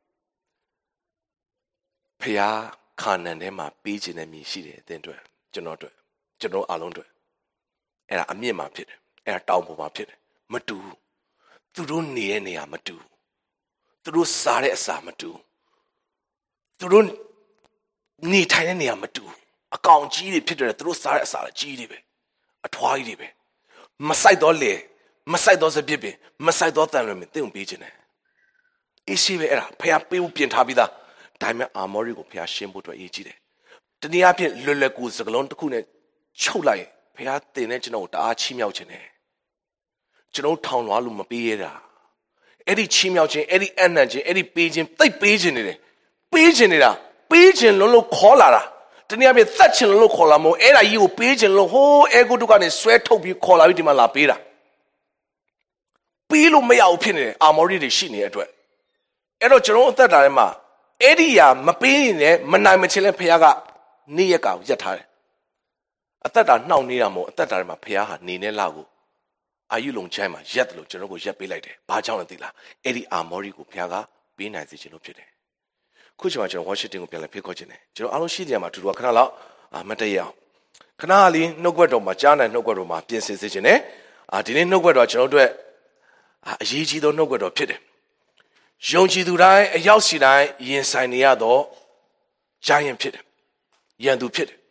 ဖျားခါနန်ထဲမှာပေးခြင်းနဲ့မြည်ရှိတယ်အတင်းအတွက်ကျွန်တော်အတွက်ကျွန်တော်အားလုံးအတွက်အဲ့ဒါအမြင့်မှာဖြစ်တယ်အဲ့ဒါတောင်ပေါ်မှာဖြစ်တယ်မတူသူတို့နေတဲ့နေရာမတူသူတို့စားတဲ့အစာမတူသူတို့နေထိုင်တဲ့နေရာမတူအကောင်ကြီးတွေဖြစ်တယ်သူတို့စားတဲ့အစာကြီးတွေပဲအထွားကြီးတွေပဲမဆိုင်တော့လေမဆိုင်တော့စပြစ်ပင်မဆိုင်တော့တန်လွင်မသိုံပေးခြင်းနဲ့အရှိပဲအဲ့ဒါဖះပေးဖို့ပြင်ထားပြီးသားဒါပေမဲ့အာမောရီကိုဖះရှင်းဖို့အတွက်အရေးကြီးတယ်တနည်းအားဖြင့်လွယ်လွယ်ကူစကလုံးတစ်ခုနဲ့ချုပ်လိုက်ဖះတင်တဲ့ကျွန်တော်ကိုတအားချီးမြှောက်ခြင်းနဲ့ကျွန်တော်ထောင်လွှားလို့မပေးရတာအဲ့ဒီချီးမြှောက်ခြင်းအဲ့ဒီအနံ့ခြင်းအဲ့ဒီပေးခြင်းတိတ်ပေးခြင်းနေတယ်ပေးခြင်းနေတာပေးခြင်းလုံးလုံးခေါ်လာတာတနည်းအားဖြင့်သတ်ခြင်းလုံးလုံးခေါ်လာမို့အဲ့ဒါကြီးကိုပေးခြင်းလုံးဟိုးအဲဂုတုကနေဆွဲထုတ်ပြီးခေါ်လာပြီးဒီမှာလာပေးတာပေးလို့မရဘူးဖြစ်နေတယ်အာမောရီတွေရှိနေတဲ့အတွက်အဲ့တော့ကျွန်တော်အသက်တာထဲမှာအဲ့ဒီယာမပေးရင်လည်းမနိုင်မချင်းလဲဖះကနေ့ရက်ကောင်ရက်ထားတယ်အသက်တာနှောင့်နေတာမို့အသက်တာထဲမှာဖះဟာနေနဲ့လောက်ကိုအာယုလုံချိုင်းမှာရက်တယ်လို့ကျွန်တော်ကိုရက်ပေးလိုက်တယ်ဘာကြောင့်လဲသိလားအဲ့ဒီအာမောရီကိုဖះကပေးနိုင်စေခြင်းလို့ဖြစ်တယ်ခုချိန်မှာကျွန်တော် Washington ကိုပြန်လဲဖိတ်ခေါ်ခြင်းတယ်ကျွန်တော်အားလုံးရှိတယ်မှာအတူတူခဏလောက်အာမတည့်ရအောင်ခဏလေးနှုတ်ကွက်တော်မှာကြားနိုင်နှုတ်ကွက်တော်မှာပြင်ဆင်စေခြင်းတယ်အာဒီနေ့နှုတ်ကွက်တော်ကျွန်တော်တို့အရေးကြီးသောနှုတ်ကွက်တော်ဖြစ်တယ်ယုံကြည်သူတိုင်းအရောက်စီတိုင်းရင်ဆိုင်နေရတော့ရရင်ဖြစ်တယ်ရန်သူဖြစ်တယ်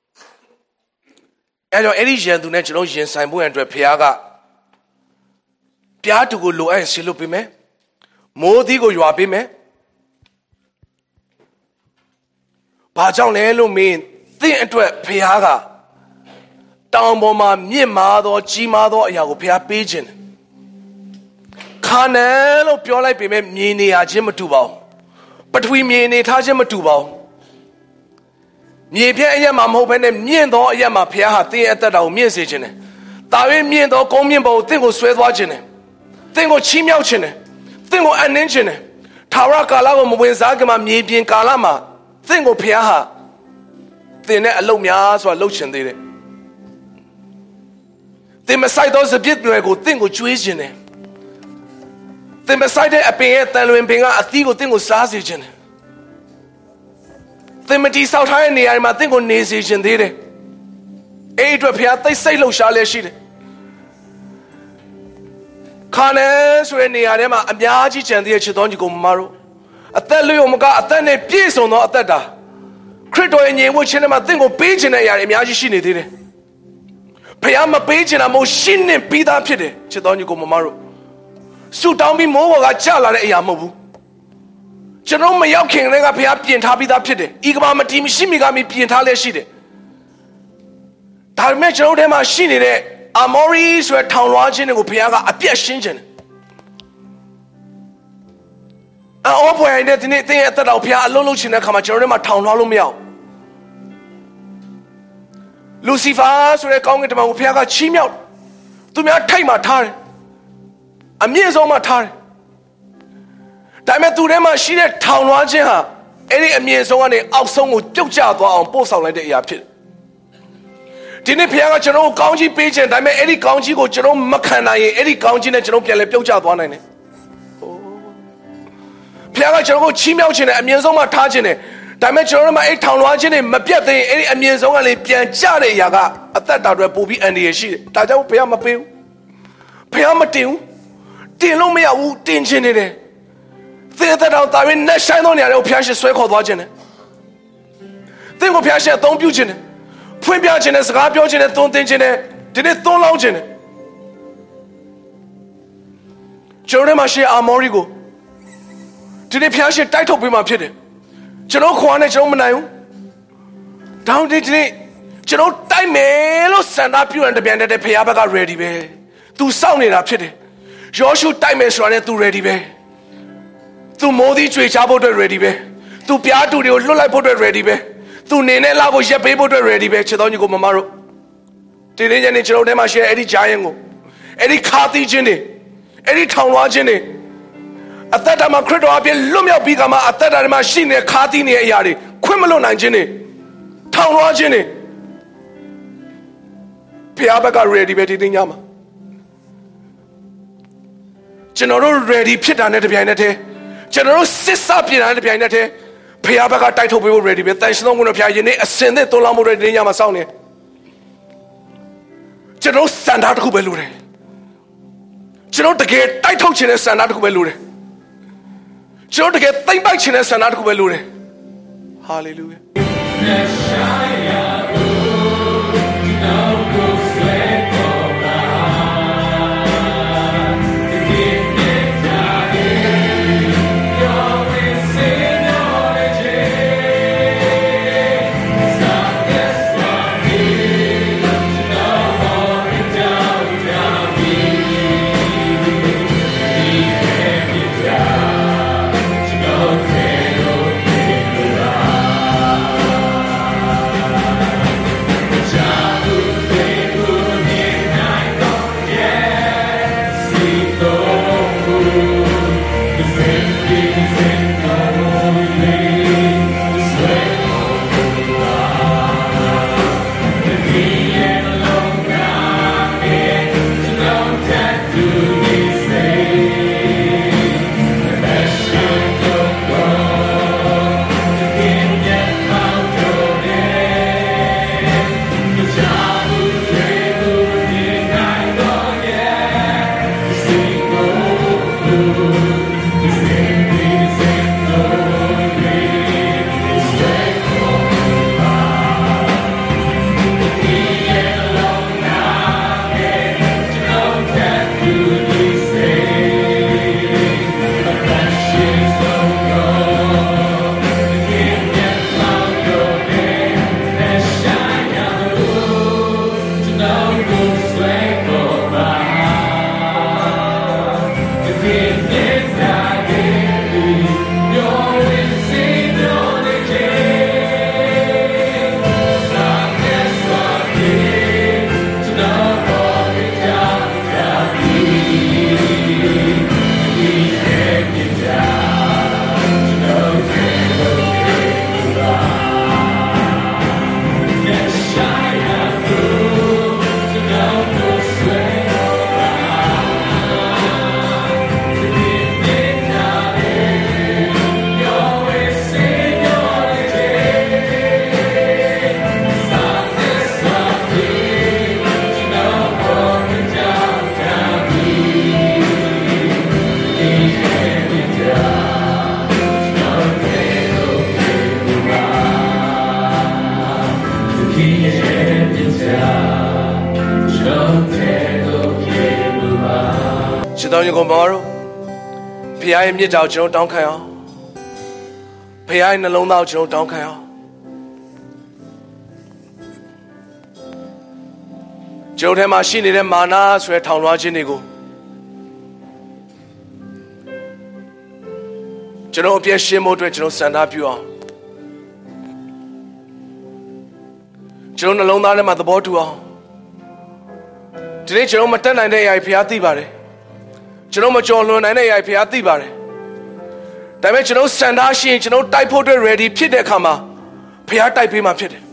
အဲကြောင့်အဲ့ဒီရန်သူနဲ့ကျွန်တော်ရင်ဆိုင်ဖို့ရန်အတွက်ဖခင်ကပြားတူကိုလိုအပ်ဆီလို့ပေးမယ်မိုးသီးကိုရွာပေးမယ်ဘာကြောင့်လဲလို့မင်းသင်အတွက်ဖခင်ကတောင်ပေါ်မှာမြင့်မာသောကြီးမားသောအရာကိုဖခင်ပေးခြင်းခါနန်လို့ပြောလိုက်ပေမဲ့မြေနေရာချင်းမတူပါဘူးပထဝီမြေနေထားခြင်းမတူပါဘူးမြေပြည့်အရက်မှာမဟုတ်ဘဲနဲ့မြင့်သောအရက်မှာဖခင်ဟာသင်ရဲ့အသက်တာကိုမြင့်စေခြင်းတယ်ဒါပေမဲ့မြင့်သောကုန်းမြင့်ပေါ်ကိုသင်ကိုဆွဲသွားခြင်းတယ်သင်ကိုချီးမြှောက်ခြင်းတယ်သင်ကိုအနှင်းခြင်းတယ်ထာဝရကာလကိုမဝင်စားခင်မှာမြေပြင်ကာလမှာသင်ကိုဖခင်ဟာသင်နဲ့အလုံးများစွာလှုပ်ခြင်းသေးတယ်သင်မဆိုင်သောစပစ်တွေကိုသင်ကိုကျွေးခြင်းတယ်သင်မဆိုင်တဲ့အပင်ရဲ့တန်လွင်ပင်ကအသီးကိုသင်ကိုစားစေခြင်းတယ်သင်မတီဆောက်ထားတဲ့နေရာမှာသင်ကိုနေစေခြင်းသေးတယ်အဲ့အတွက်ဖခင်သိစိတ်လှုပ်ရှားလဲရှိတယ်ခါနဲဆိုတဲ့နေရာထဲမှာအများကြီးကြံသေးတဲ့ချစ်တော်ညီကိုမမတို့အသက်လျော့မကအသက်နဲ့ပြည့်စုံသောအသက်တာခရစ်တော်ရဲ့ညီဝတ်ခြင်းထဲမှာသင်ကိုပေးခြင်းတဲ့အရာတွေအများကြီးရှိနေသေးတယ်ဖခင်မပေးခြင်းတာမဟုတ်ရှင်းနေပြီးသားဖြစ်တယ်ချစ်တော်ညီကိုမမတို့ဆူတောင်းပြီးမိုးပေါ်ကကျလာတဲ့အရာမဟုတ်ဘူးကျွန်တော်မရောက်ခင်တည်းကဖခင်ပြင်ထားပြီးသားဖြစ်တယ်ဤကဘာမတီးမရှိမိကမိပြင်ထားလဲရှိတယ်ဒါပေမဲ့ကျွန်တော်ထဲမှာရှိနေတဲ့အာမော်ရီဆိုတဲ့ထောင်လွှားခြင်းတွေကိုဘုရားကအပြတ်ရှင်းခြင်းတယ်။အော်ဘွယ်နဲ့ဒီနေ့တင်းရဲ့အသက်တော်ဘုရားအလုံးလုံးခြင်းတဲ့အခါမှာကျွန်တော်တို့မှာထောင်လွှားလို့မရဘူး။လူစီဖာဆိုတဲ့ကောင်းကင်တမန်ကိုဘုရားကချီးမြှောက်သူများထိုက်မှာထားတယ်။အမြင့်ဆုံးမှာထားတယ်။ဒါပေမဲ့သူထဲမှာရှိတဲ့ထောင်လွှားခြင်းဟာအဲ့ဒီအမြင့်ဆုံးကနေအောက်ဆုံးကိုပြုတ်ကျသွားအောင်ပို့ဆောင်လိုက်တဲ့အရာဖြစ်တယ်ဒီနေ့ဖခင်ကကျွန်တော်ကိုကောင်းကြီးပေးခြင်းဒါပေမဲ့အဲ့ဒီကောင်းကြီးကိုကျွန်တော်မခံနိုင်ရင်အဲ့ဒီကောင်းကြီးနဲ့ကျွန်တော်ပြန်လဲပြုတ်ကျသွားနိုင်တယ်ဖခင်ကကျွန်တော်ကိုချီးမြှောက်ခြင်းနဲ့အမြင့်ဆုံးမှာထားခြင်းနဲ့ဒါပေမဲ့ကျွန်တော်တို့မှာအဲ့ထောင်လွှားခြင်းနဲ့မပြတ်သေးရင်အဲ့ဒီအမြင့်ဆုံးကလည်းပြန်ကျတဲ့အရာကအသက်တာတွေပို့ပြီးအန္တရာယ်ရှိတယ်ဒါကြောင့်ဖခင်မပေးဘူးဖခင်မတင်ဘူးတင်လို့မရဘူးတင်ခြင်းနေတယ်သင်သက်တော်တာရင်နဲ့ဆိုင်သောနေရာတွေကိုဖခင်ရှင်ဆွဲခေါ်သွားခြင်းနဲ့သင်ကိုဖခင်ရှင်အသုံးပြုခြင်းနဲ့ဖွင့်ပြခြင်းနဲ့စကားပြောခြင်းနဲ့သွန်သင်ခြင်းနဲ့ဒီနေ့သွန်လောင်းခြင်းနဲ့ကျွန်တော်တို့မှာရှိအာမော်ရီကိုဒီနေ့ဖျားရှင်တိုက်ထုတ်ပေးမှဖြစ်တယ်ကျွန်တော်ခွာနဲ့ကျွန်တော်မနိုင်ဘူးတောင်းဒီနေ့ကျွန်တော်တိုက်မယ်လို့စံတာပြုရတဲ့ပြန်တဲ့ဖျားဘက်က ready ပဲ तू စောင့်နေတာဖြစ်တယ်ယောရှုတိုက်မယ်ဆိုတာနဲ့ तू ready ပဲ तू မိုးသီးကြွေချဖို့အတွက် ready ပဲ तू ပြားတူတွေကိုလွတ်လိုက်ဖို့အတွက် ready ပဲသူနေနဲ့လာဖို့ရက်ပေးဖို့အတွက် ready ပဲချစ်တော်ညီကိုမမတို့ဒီနေ့ညနေကျွန်တော်ထဲမှာရှိတဲ့အဲ့ဒီဂျာယန်ကိုအဲ့ဒီခါသီးခြင်းတွေအဲ့ဒီထောင်လွှားခြင်းတွေအသက်တာမှာခရစ်တော်အပြင်လွတ်မြောက်ပြီးကမှအသက်တာမှာရှိနေတဲ့ခါသီးနေတဲ့အရာတွေခွင့်မလွတ်နိုင်ခြင်းတွေထောင်လွှားခြင်းတွေဖျားဘက်က ready ပဲဒီနေ့ညမှာကျွန်တော်တို့ ready ဖြစ်တာနဲ့တပြိုင်နက်တည်းကျွန်တော်တို့စစ်စပြင်တာနဲ့တပြိုင်နက်တည်းဖျားဘက်ကတိုက်ထုတ်ပေးဖို့ ready ပဲတန်ရှင်သောကုန်းတော်ဖျားယနေ့အစင်သက်သွန်းလောင်းမှုတွေဒီညမှာစောင့်နေကျွန်တော်စံသားတစ်ခုပဲလိုတယ်ကျွန်တော်တကယ်တိုက်ထုတ်ခြင်းတဲ့စံသားတစ်ခုပဲလိုတယ်ကျွန်တော်တကယ်သိမ့်ပိုက်ခြင်းတဲ့စံသားတစ်ခုပဲလိုတယ်ဟာလေလုယာတော်ညီကောင်မောင်တို့ဖခင်ရဲ့မြစ်တာကိုကျွန်တော်တောင်းခံအောင်ဖခင်ရဲ့နှလုံးသားကိုကျွန်တော်တောင်းခံအောင်ကျွန်တော်ထဲမှာရှိနေတဲ့မာနဆိုတဲ့ထောင်လွှားခြင်းတွေကိုကျွန်တော်အပြည့်ရှင်းဖို့အတွက်ကျွန်တော်စံထားပြုအောင်ကျွန်တော်နှလုံးသားထဲမှာသဘောတူအောင်ဒီနေ့ကျွန်တော်မတက်နိုင်တဲ့အရာဖခင်သိပါတယ်ကျွန်တော်မကြော်လွန်နိုင်တဲ့အရာဖခင်သိပါတယ်ဒါပေမဲ့ကျွန်တော်စံထားရှိရင်ကျွန်တော်တိုက်ဖို့အတွက် ready ဖြစ်တဲ့အခါမှာဖခင်တိုက်ပေးမှဖြစ်တယ်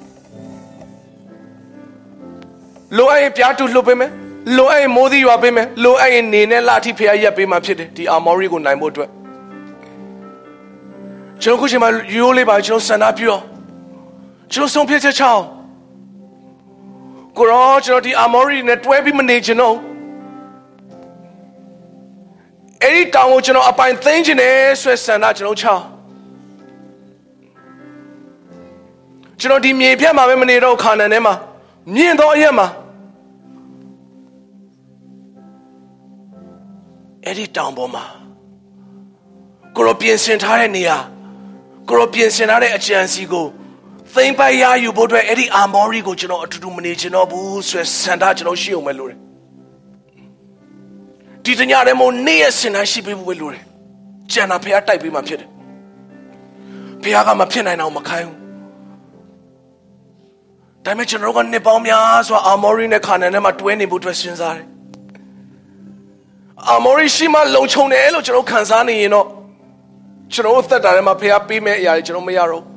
လိုအပ်ရင်ပြားတူလှုပ်ပေးမယ်လိုအပ်ရင်မိုးသီးရွာပေးမယ်လိုအပ်ရင်နေနဲ့လာထိဖခင်ရက်ပေးမှဖြစ်တယ်ဒီအာမော်ရီကိုနိုင်ဖို့အတွက်ကျွန်တော်ခုချိန်မှာရိုးလေးပါကျွန်တော်စံထားပြုအောင်ကျွန်တော်ဆုံးဖြတ်ချက်ချအောင်ကိုရောကျွန်တော်ဒီအာမော်ရီနဲ့တွဲပြီးမနေချင်တော့အဲ့ဒီတောင်ကိုကျွန်တော်အပိုင်သိမ်းချင်တယ်ဆိုတဲ့ဆန္ဒကျွန်တော်ချအောင်ကျွန်တော်ဒီမြေပြတ်မှာပဲမနေတော့ခါနန်ထဲမှာမြင့်သောအရက်မှာအဲ့ဒီတောင်ပေါ်မှာကိုရောပြင်ဆင်ထားတဲ့နေရာကိုရောပြင်ဆင်ထားတဲ့အကြံစီကိုသိမ့်ပိုက်ရယူဖို့အတွက်အဲ့ဒီအာမော်ရီကိုကျွန်တော်အတူတူမနေချင်တော့ဘူးဆိုတဲ့ဆန္ဒကျွန်တော်ရှိအောင်ပဲလို့တယ်ဒီတညရဲမို့နေ့ရက်စင်တိုင်းရှိပေးဖို့ပဲလို့တယ်ကျန်တာဖះတိုက်ပေးမှဖြစ်တယ်ဖះကမဖြစ်နိုင်အောင်မခိုင်းဘူးဒါပေမဲ့ကျွန်တော်ကနှစ်ပေါင်းများစွာအာမော်ရီနဲ့ခါနန်ထဲမှာတွဲနေဖို့အတွက်စဉ်းစားတယ်အာမော်ရီရှိမှလုံခြုံတယ်လို့ကျွန်တော်ခံစားနေရင်တော့ကျွန်တော်သက်တာထဲမှာဖះပေးမဲ့အရာတွေကျွန်တော်မရတော့